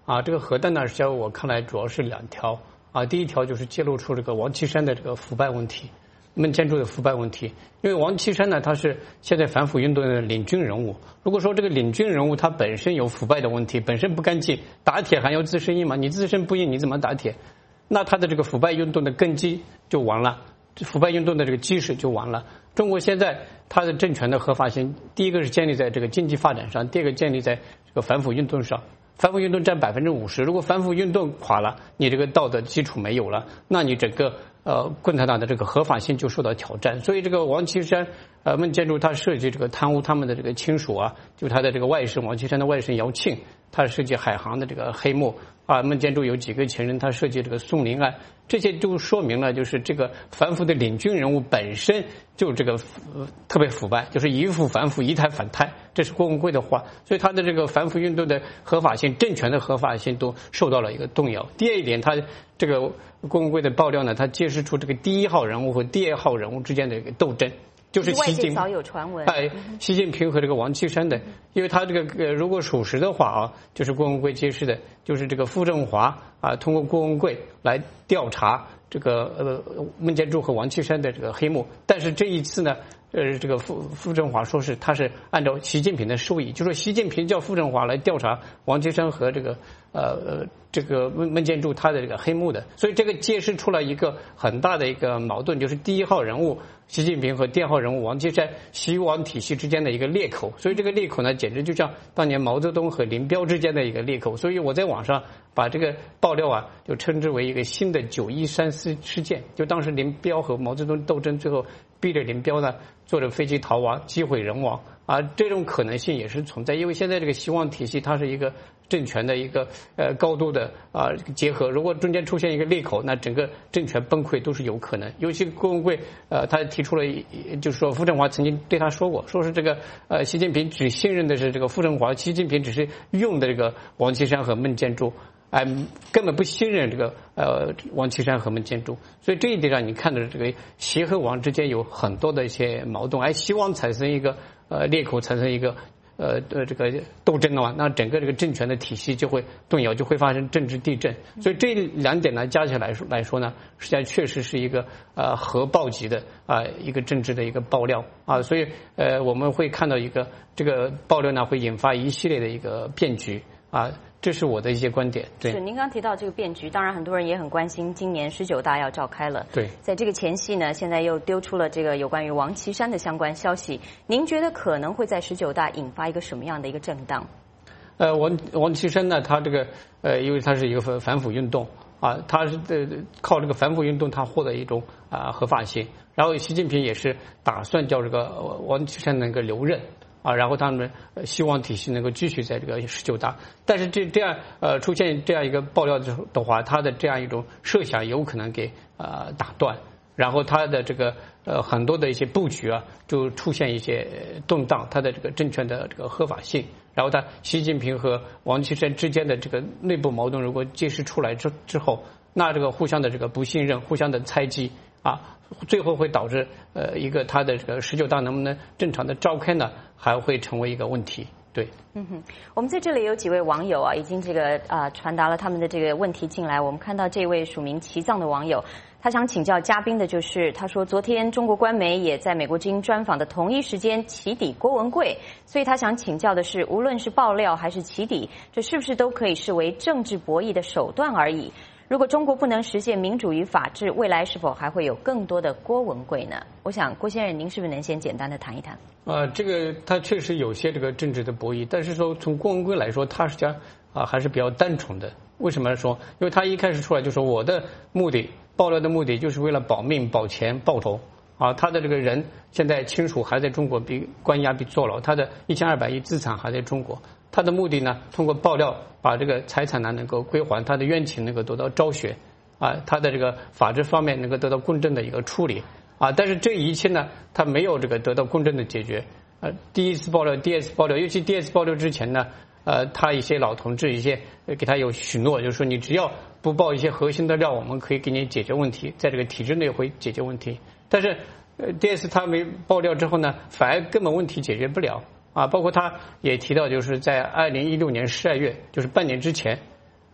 啊，这个核弹呢，实际上我看来主要是两条啊。第一条就是揭露出这个王岐山的这个腐败问题，孟建柱的腐败问题。因为王岐山呢，他是现在反腐运动的领军人物。如果说这个领军人物他本身有腐败的问题，本身不干净，打铁还要自身硬嘛，你自身不硬，你怎么打铁？那他的这个腐败运动的根基就完了，腐败运动的这个基石就完了。中国现在它的政权的合法性，第一个是建立在这个经济发展上，第二个建立在这个反腐运动上。反腐运动占百分之五十，如果反腐运动垮了，你这个道德基础没有了，那你整个呃共产党的这个合法性就受到挑战。所以这个王岐山呃孟建柱他涉及这个贪污他们的这个亲属啊，就他的这个外甥王岐山的外甥姚庆，他涉及海航的这个黑幕啊，孟建柱有几个前任，他涉及这个宋林案，这些都说明了就是这个反腐的领军人物本身就这个、呃、特别腐败，就是一腐反腐一贪反贪，这是郭文贵的话，所以他的这个反腐运动的合法性、政权的合法性都受到了一个动摇。第二一点，他这个郭文贵的爆料呢，他揭示出这个第一号人物和第二号人物之间的一个斗争。就是习近早有传闻， 哎，习近平和这个王岐山的，因为他这个呃，如果属实的话啊，就是郭文贵揭示的，就是这个傅政华啊，通过郭文贵来调查这个呃孟建柱和王岐山的这个黑幕，但是这一次呢，呃，这个傅傅政华说是他是按照习近平的授意，就说习近平叫傅政华来调查王岐山和这个呃呃这个孟孟建柱他的这个黑幕的，所以这个揭示出了一个很大的一个矛盾，就是第一号人物习近平和第二号人物王岐山习王体系之间的一个裂口，所以这个裂口呢，简直就像当年毛泽东和林彪之间的一个裂口。所以我在网上把这个爆料啊，就称之为一个新的九一三事事件。就当时林彪和毛泽东斗争，最后逼着林彪呢坐着飞机逃亡，机毁人亡啊，这种可能性也是存在。因为现在这个习王体系它是一个政权的一个呃高度的啊结合，如果中间出现一个裂口，那整个政权崩溃都是有可能。尤其郭文贵呃他提出了，就是说傅政华曾经对他说过，说是这个呃习近平只信任的是这个傅政华，习近平只是用的这个王岐山和孟建柱。哎，根本不信任这个呃王岐山和孟建柱，所以这一点上你看到这个习和王之间有很多的一些矛盾，而习王产生一个呃裂口，产生一个呃呃这个斗争的话，那整个这个政权的体系就会动摇，就会发生政治地震。所以这两点呢加起来说来说呢，实际上确实是一个呃核爆级的啊、呃、一个政治的一个爆料啊，所以呃我们会看到一个这个爆料呢会引发一系列的一个变局啊。这是我的一些观点。对， 是您刚提到这个变局，当然很多人也很关心，今年十九大要召开了。 对， 在这个前夕呢，现在又丢出了这个有关于王岐山的相关消息。您觉得可能会在十九大引发一个什么样的一个震荡？ 呃，王王岐山呢，他这个呃，因为他是一个反反腐运动啊，他是呃靠这个反腐运动，他获得一种啊、呃、合法性。然后习近平也是打算叫这个王岐山能够留任。啊，然后他们希望体系能够继续在这个十九大，但是这这样呃出现这样一个爆料的话，他的这样一种设想有可能给呃打断，然后他的这个呃很多的一些布局啊，就出现一些动荡，他的这个政权的这个合法性，然后他习近平和王岐山之间的这个内部矛盾如果揭示出来之之后，那这个互相的这个不信任，互相的猜忌啊。最后会导致呃一个他的这个十九大能不能正常的召开呢，还会成为一个问题。对， 嗯哼，我们在这里有几位网友啊，已经这个啊、呃、传达了他们的这个问题进来。我们看到这位署名齐藏的网友，他想请教嘉宾的就是，他说昨天中国官媒也在美国之音专访的同一时间起底郭文贵，所以他想请教的是，无论是爆料还是起底，这是不是都可以视为政治博弈的手段而已？如果中国不能实现民主与法治，未来是否还会有更多的郭文贵呢？我想郭先生，您是不是能先简单的谈一谈？ 呃，这个他确实有些这个政治的博弈，但是说从郭文贵来说，他实际上啊还是比较单纯的。为什么说？因为他一开始出来就说我的目的，爆料的目的就是为了保命、保钱、报仇。啊，他的这个人现在亲属还在中国被关押、被坐牢，他的一千二百亿资产还在中国。他的目的呢，通过爆料把这个财产呢能够归还，他的冤情能够得到昭雪，啊，他的这个法治方面能够得到公正的一个处理，啊，但是这一切呢，他没有这个得到公正的解决。呃，第一次爆料，第二次爆料，尤其第二次爆料之前呢，呃，他一些老同志一些给他有许诺，就是说你只要不爆一些核心的料，我们可以给你解决问题，在这个体制内会解决问题。但是，呃，第二次他没爆料之后呢，反而根本问题解决不了。啊，包括他也提到，就是在二零一六年十二月，就是半年之前，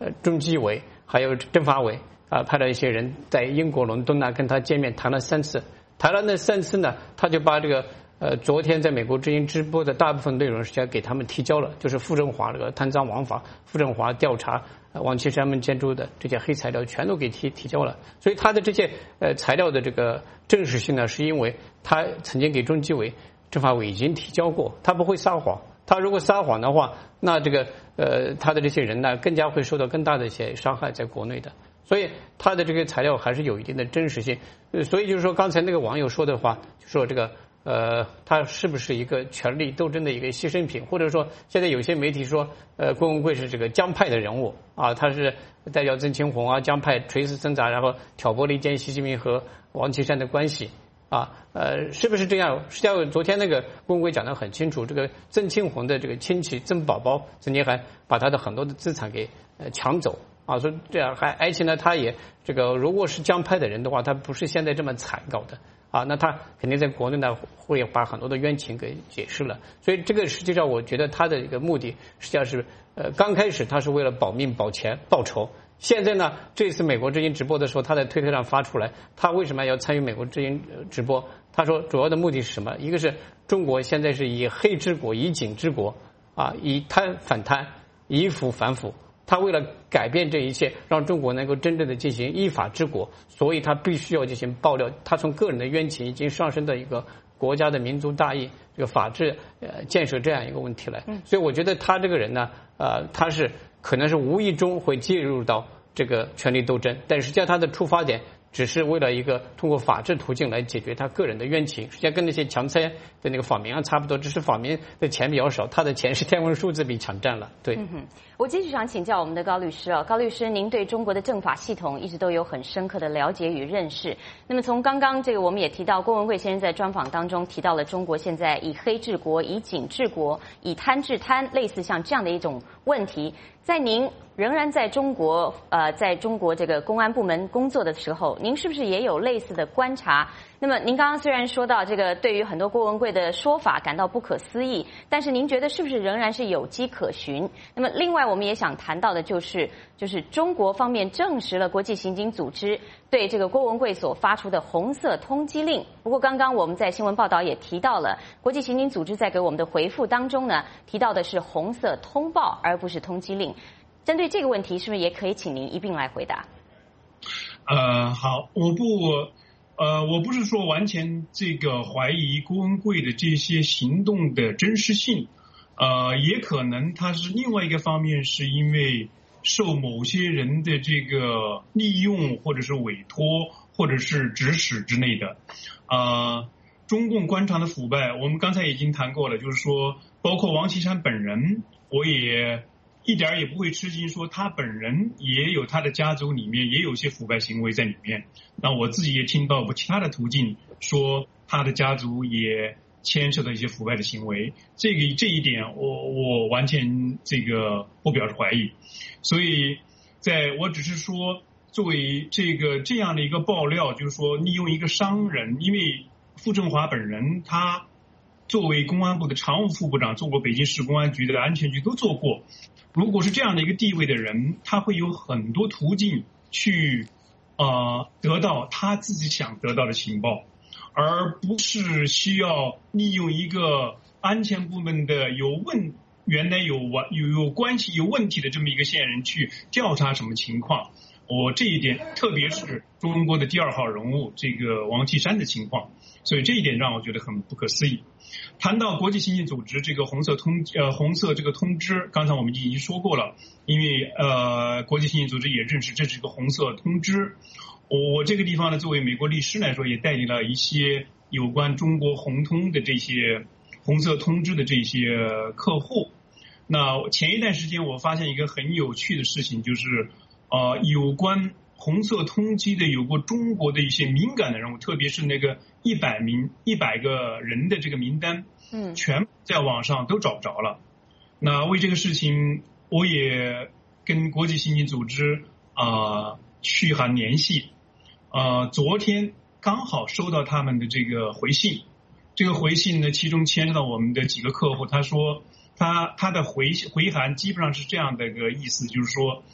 呃中纪委还有政法委啊，派了一些人在英国伦敦呢跟他见面谈了三次，谈了那三次呢，他就把这个呃昨天在美国之音直播的大部分内容实际上给他们提交了，就是傅政华这个贪赃枉法，傅政华调查呃王岐山们建筑的这些黑材料全都给提提交了，所以他的这些呃材料的这个正式性呢，是因为他曾经给中纪委、政法委已经提交过，他不会撒谎。他如果撒谎的话，那这个呃他的这些人呢，更加会受到更大的一些伤害在国内的。所以他的这个材料还是有一定的真实性。呃、所以就是说，刚才那个网友说的话，就说这个呃他是不是一个权力斗争的一个牺牲品，或者说现在有些媒体说，呃郭文贵是这个江派的人物啊，他是代表曾庆红啊，江派垂死挣扎，然后挑拨离间习近平和王岐山的关系。啊，呃，是不是这样？实际上，昨天那个郭文贵讲得很清楚，这个曾庆红的这个亲戚曾宝宝曾经还把他的很多的资产给呃抢走啊，所以这样还而且呢，他也这个如果是江派的人的话，他不是现在这么惨搞的啊，那他肯定在国内呢会把很多的冤情给解释了，所以这个实际上我觉得他的一个目的实际上是呃刚开始他是为了保命、保钱、报仇。现在呢，这次美国之音直播的时候，他在推特上发出来，他为什么要参与美国之音直播？他说主要的目的是什么？一个是中国现在是以黑治国、以警治国，啊，以贪反贪，以腐反腐。他为了改变这一切，让中国能够真正的进行依法治国，所以他必须要进行爆料。他从个人的冤情已经上升到一个国家的民族大义、这个法治呃建设这样一个问题来。所以我觉得他这个人呢，呃，他是。可能是无意中会介入到这个权力斗争，但实际上他的出发点只是为了一个通过法治途径来解决他个人的冤情，实际上跟那些强拆的那个访民案差不多，只是访民的钱比较少，他的钱是天文数字比抢占了。对， 嗯哼，我继续想请教我们的高律师啊，高律师，您对中国的政法系统一直都有很深刻的了解与认识。那么从刚刚这个我们也提到，郭文贵先生在专访当中提到了中国现在以黑治国、以警治国、以贪治贪，类似像这样的一种问题。在您仍然在中国呃，在中国这个公安部门工作的时候，您是不是也有类似的观察？那么您刚刚虽然说到这个对于很多郭文贵的说法感到不可思议，但是您觉得是不是仍然是有迹可循？那么另外我们也想谈到的就是就是中国方面证实了国际刑警组织对这个郭文贵所发出的红色通缉令。不过刚刚我们在新闻报道也提到了，国际刑警组织在给我们的回复当中呢，提到的是红色通报而不是通缉令。针对这个问题，是不是也可以请您一并来回答？ 呃，好，我不，呃，我不是说完全这个怀疑郭文贵的这些行动的真实性，呃，也可能他是另外一个方面，是因为受某些人的这个利用，或者是委托，或者是指使之类的。呃，中共官场的腐败，我们刚才已经谈过了，就是说，包括王岐山本人，我也。一点也不会吃惊，说他本人也有他的家族里面也有些腐败行为在里面。那我自己也听到过其他的途径说他的家族也牵涉到一些腐败的行为，这个这一点我我完全这个不表示怀疑。所以在我只是说，作为这个这样的一个爆料，就是说利用一个商人，因为傅政华本人他作为公安部的常务副部长，做过北京市公安局的安全局都做过。如果是这样的一个地位的人，他会有很多途径去呃得到他自己想得到的情报，而不是需要利用一个安全部门的有问原来有有有关系有问题的这么一个线人去调查什么情况。我这一点，特别是中国的第二号人物这个王岐山的情况，所以这一点让我觉得很不可思议。谈到国际刑警组织这个红色通呃红色这个通知，刚才我们已经说过了，因为呃国际刑警组织也认识这是一个红色通知。我这个地方呢，作为美国律师来说，也代理了一些有关中国红通的这些红色通知的这些客户。那前一段时间我发现一个很有趣的事情，就是呃有关红色通缉的有过中国的一些敏感的人物，特别是那个一百名一百个人的这个名单，嗯，全在网上都找不着了。那为这个事情，我也跟国际刑警组织啊、呃、嘘寒联系，呃，昨天刚好收到他们的这个回信。这个回信呢，其中牵扯到我们的几个客户，他说他他的回回函基本上是这样的一个意思，就是说。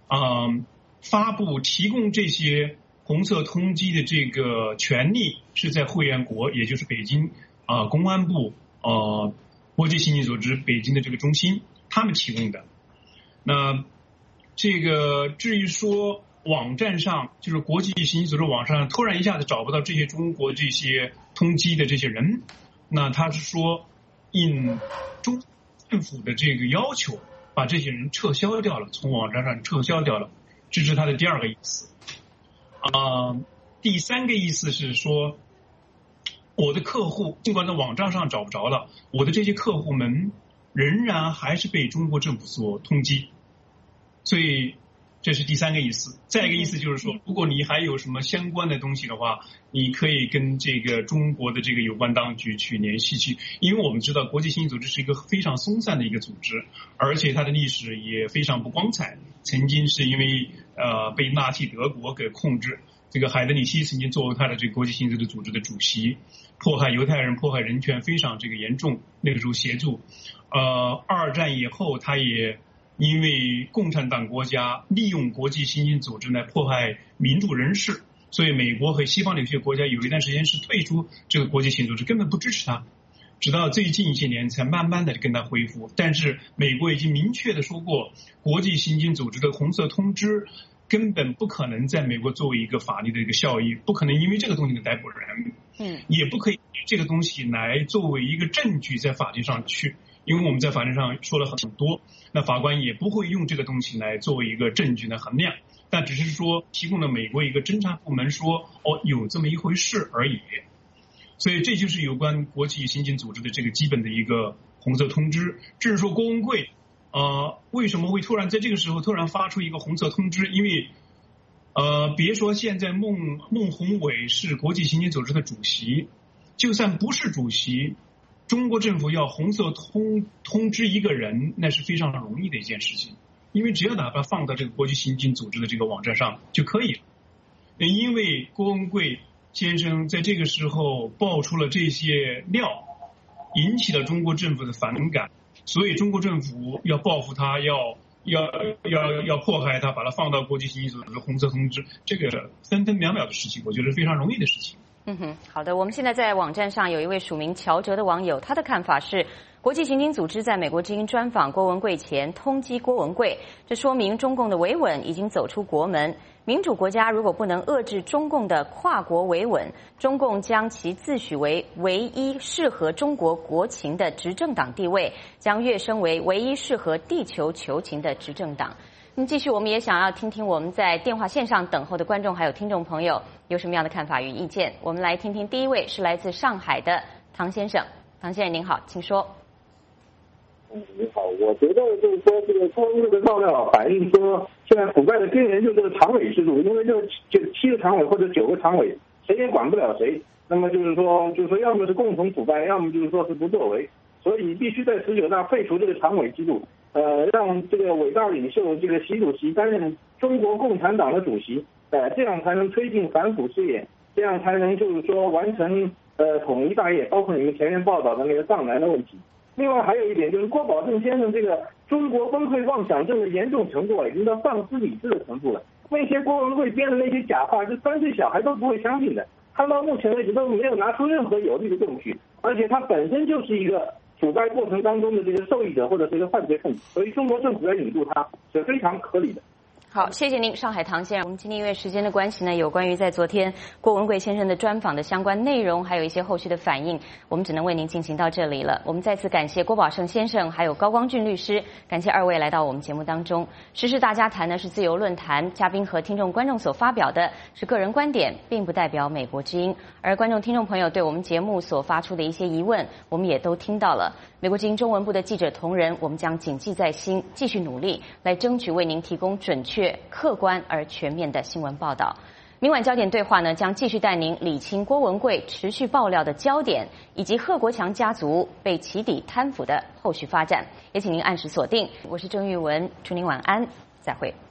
嗯、呃，发布提供这些红色通缉的这个权利是在会员国，也就是北京啊、呃、公安部呃国际刑警组织北京的这个中心他们提供的。那这个至于说网站上，就是国际刑警组织网上突然一下子找不到这些中国这些通缉的这些人，那他是说应中政府的这个要求，把这些人撤销掉了，从网站上撤销掉了，这是他的第二个意思。啊、呃，第三个意思是说，我的客户尽管在网站上找不着了，我的这些客户们仍然还是被中国政府所通缉，所以这是第三个意思。再一个意思就是说，如果你还有什么相关的东西的话，你可以跟这个中国的这个有关当局去联系去，因为我们知道国际刑警组织是一个非常松散的一个组织，而且它的历史也非常不光彩。曾经是因为呃被纳粹德国给控制，这个海德里希曾经作为他的这个国际刑警组织的主席，迫害犹太人、迫害人权非常这个严重，那个时候协助。呃，二战以后他也因为共产党国家利用国际刑警组织来迫害民主人士，所以美国和西方的有些国家有一段时间是退出这个国际刑警组织，根本不支持他，直到最近一些年才慢慢的跟他恢复。但是美国已经明确的说过，国际刑警组织的红色通知根本不可能在美国作为一个法律的一个效益，不可能因为这个东西的逮捕人， 嗯， 也不可以这个东西来作为一个证据在法庭上去，因为我们在法庭上说了很多，那法官也不会用这个东西来作为一个证据来衡量，但只是说提供了美国一个侦查部门说哦有这么一回事而已。所以这就是有关国际刑警组织的这个基本的一个红色通知。至于说郭文贵呃为什么会突然在这个时候突然发出一个红色通知，因为呃别说现在孟孟宏伟是国际刑警组织的主席，就算不是主席，中国政府要红色通通知一个人，那是非常容易的一件事情，因为只要把它放到这个国际刑警组织的这个网站上就可以了。因为郭文贵先生在这个时候爆出了这些料，引起了中国政府的反感，所以中国政府要报复他，要要要要迫害他，把他放到国际刑警组织红色通知，这个分分秒秒的事情，我觉得非常容易的事情。 嗯哼，好的。我们现在在网站上有一位署名乔哲的网友，他的看法是，国际刑警组织在美国之音专访郭文贵前通缉郭文贵，这说明中共的维稳已经走出国门。民主国家如果不能遏制中共的跨国维稳，中共将其自诩为唯一适合中国国情的执政党地位，将跃升为唯一适合地球求情的执政党。那么继续，我们也想要听听我们在电话线上等候的观众还有听众朋友有什么样的看法与意见。我们来听听第一位是来自上海的唐先生。唐先生您好，请说。 嗯，你好，我觉得就是说这个公这个爆料反映说，现在腐败的根源就是这个常委制度，因为这就七个常委或者九个常委，谁也管不了谁。那么就是说，就是说要么是共同腐败，要么就是说是不作为，所以必须在十九大废除这个常委制度。呃，让这个伟大领袖这个习主席担任中国共产党的主席，呃，这样才能推进反腐事业，这样才能就是说完成呃统一大业，包括你们前面报道的那个藏南的问题。另外还有一点就是郭宝正先生这个中国崩溃妄想症的严重程度已经到丧失理智的程度了。那些郭文贵编的那些假话，是三岁小孩都不会相信的。他到目前为止都没有拿出任何有力的证据，而且他本身就是一个腐败过程当中的这个受益者或者是一个犯罪分子，所以中国政府要引渡他是非常合理的。 好，谢谢您，上海唐先生。我们今天因为时间的关系呢，有关于在昨天郭文贵先生的专访的相关内容，还有一些后续的反应，我们只能为您进行到这里了。我们再次感谢郭宝胜先生，还有高光俊律师，感谢二位来到我们节目当中。时事大家谈呢是自由论坛，嘉宾和听众观众所发表的是个人观点，并不代表美国之音。而观众听众朋友对我们节目所发出的一些疑问，我们也都听到了。美国之音中文部的记者同仁，我们将谨记在心，继续努力来争取为您提供准确、客观而全面的新闻报道。明晚焦点对话呢，将继续带您理清郭文贵持续爆料的焦点，以及贺国强家族被起底贪腐的后续发展。也请您按时锁定。我是郑玉文，祝您晚安，再会。